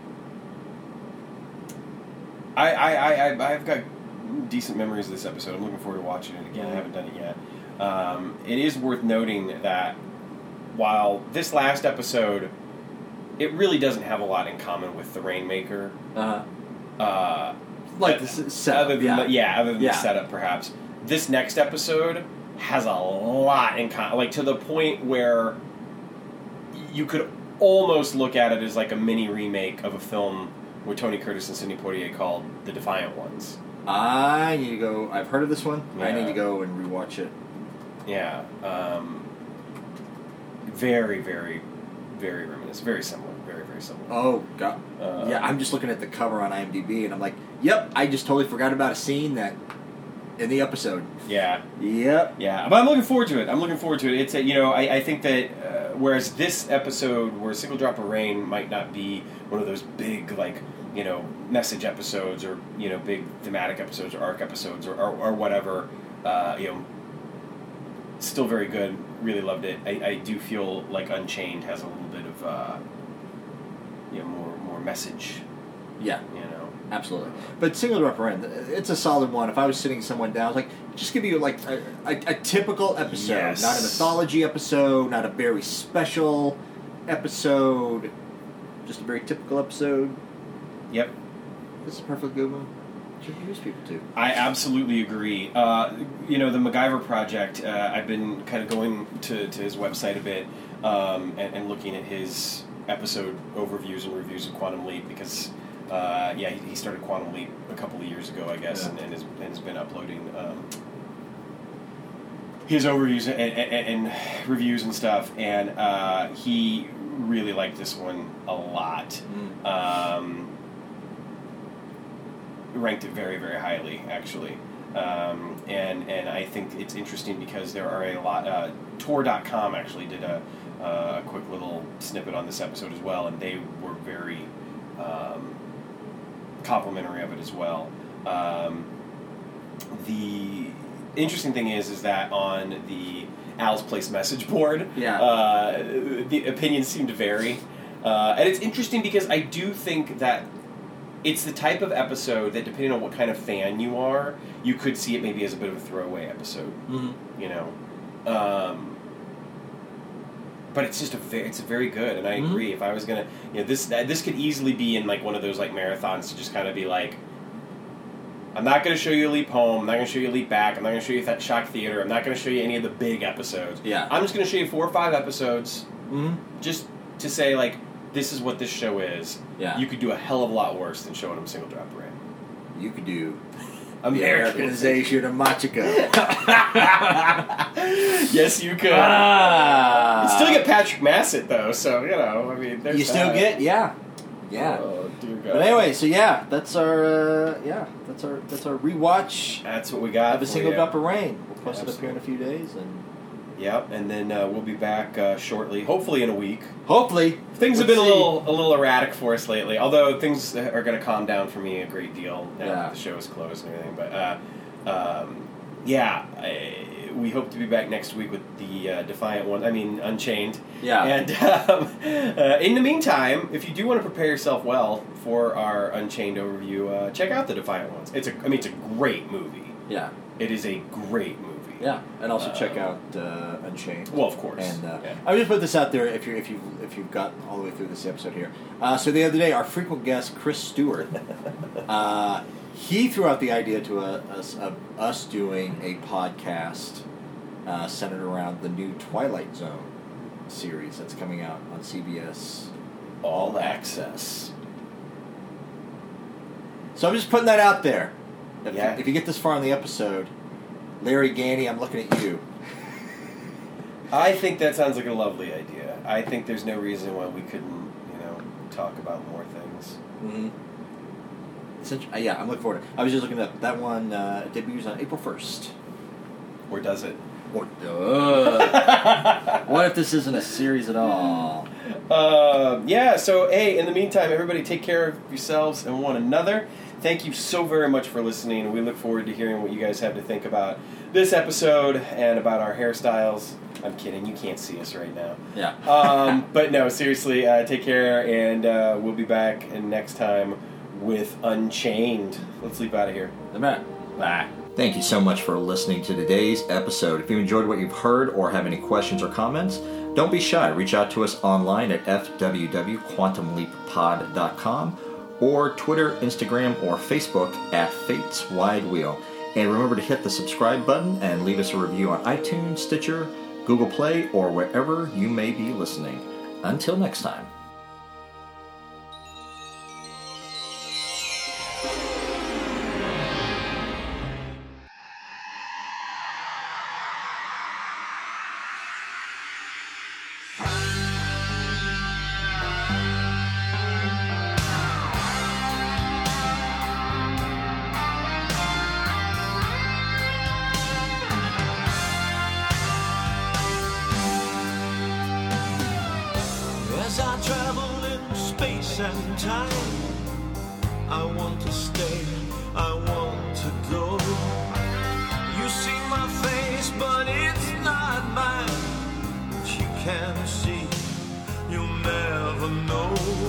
I, I, I, I, I've got decent memories of this episode. I'm looking forward to watching it again. I haven't done it yet. Um, it is worth noting that while this last episode, it really doesn't have a lot in common with the Rainmaker. Uh, Uh, like the s- setup, other than yeah. the, yeah, other than Yeah. the setup, perhaps. This next episode has a lot in common, like to the point where you could almost look at it as like a mini remake of a film with Tony Curtis and Sidney Poitier called The Defiant Ones. I need to go. I've heard of this one. I Yeah. need to go and rewatch it. Yeah, um, very, very, very reminiscent, very similar, very, very similar. Oh God! Uh, yeah, I'm just looking at the cover on IMDb, and I'm like, "Yep, I just totally forgot about a scene that in the episode." Yeah, Yep. yeah, but I'm looking forward to it. I'm looking forward to it. It's a, you know, I, I think that uh, whereas this episode, where Single Drop of Rain might not be one of those big like you know message episodes or you know big thematic episodes or arc episodes or or, or whatever, uh, you know, still very good. Really loved it. I, I do feel like Unchained has a little bit of uh, you know more more message. Yeah. You know. Absolutely. But Single Drop of Rain, it's a solid one. If I was sitting someone down, I was like, just give you like a, a, a typical episode. Yes. Not a mythology episode, not a very special episode. Just a very typical episode. Yep. This is a perfectly good one to introduce people to. I absolutely agree. Uh, you know, the MacGyver Project, uh, I've been kind of going to, to his website a bit um, and, and looking at his episode overviews and reviews of Quantum Leap because, uh, yeah, he, he started Quantum Leap a couple of years ago, I guess, Yeah. and, and, has, and has been uploading um, his overviews and, and, and reviews and stuff, and uh, he really liked this one a lot. Mm. Um, ranked it very, very highly, actually. Um, and and I think it's interesting because there are a lot... Uh, Tor dot com actually did a, uh, a quick little snippet on this episode as well, and they were very um, complimentary of it as well. Um, the interesting thing is, is that on the Al's Place message board, Yeah. uh, the opinions seem to vary. Uh, and it's interesting because I do think that it's the type of episode that, depending on what kind of fan you are, you could see it maybe as a bit of a throwaway episode. Mm-hmm. You know, um, but it's just a very, it's very good, and I Mhm. agree. If I was gonna, you know, this this could easily be in like one of those like marathons to just kind of be like, I'm not going to show you a leap home. I'm not going to show you a leap back. I'm not going to show you that shock theater. I'm not going to show you any of the big episodes. Yeah. I'm just going to show you four or five episodes, Mm-hmm. just to say like, this is what this show is. Yeah. You could do a hell of a lot worse than showing them Single Drop of Rain. You could do the American. Americanization of Machiko. Yes, you could. Ah. You still get Patrick Massett though, so you know. I mean, there's You still that. get, yeah. Yeah. Oh dear God. But anyway, so yeah, that's our uh, yeah, that's our that's our rewatch that's what we got. of A for Single you. Drop of Rain. We'll post it up here in a Absolutely. few days, and Yep, and then uh, we'll be back uh, shortly, hopefully in a week. hopefully Things have let's been a see. little a little erratic for us lately, although things are going to calm down for me a great deal now Yeah. that the show is closed and everything. But uh, um, yeah, I, we hope to be back next week with the uh, Defiant One. I mean, Unchained. Yeah. And um, uh, in the meantime, if you do want to prepare yourself well for our Unchained overview, uh, check out the Defiant Ones. It's a, I mean, it's a great movie. Yeah. It is a great movie. Yeah, and also uh, check out uh, Unchained. Well, of course. And uh, yeah. I just put this out there if you if you if you've gotten all the way through this episode here. Uh, so the other day, our frequent guest Chris Stewart, uh, he threw out the idea to a, a, a, us doing a podcast uh, centered around the new Twilight Zone series that's coming out on C B S All Access. So I'm just putting that out there. If, yeah. you, if you get this far in the episode, Larry Ganny, I'm looking at you. I think that sounds like a lovely idea. I think there's no reason why we couldn't, you know, talk about more things. Mm-hmm. Since, uh, yeah, I'm looking forward to it. I was just looking up. That one uh, debuts on April first. Or does it? Or, uh, what if this isn't a series at all? Uh, yeah, so, hey, in the meantime, everybody take care of yourselves and one another. Thank you so very much for listening. We look forward to hearing what you guys have to think about this episode and about our hairstyles. I'm kidding. You can't see us right now. Yeah. um, but no, seriously, uh, take care, and uh, we'll be back next time with Unchained. Let's leap out of here. Bye. Bye. Thank you so much for listening to today's episode. If you enjoyed what you've heard or have any questions or comments, don't be shy. Reach out to us online at f w w dot quantum leap pod dot com or Twitter, Instagram, or Facebook at Fate's Wide Wheel. And remember to hit the subscribe button and leave us a review on iTunes, Stitcher, Google Play, or wherever you may be listening. Until next time. As I travel in space and time, I want to stay, I want to go. You see my face, but it's not mine. But you can't see, you'll never know.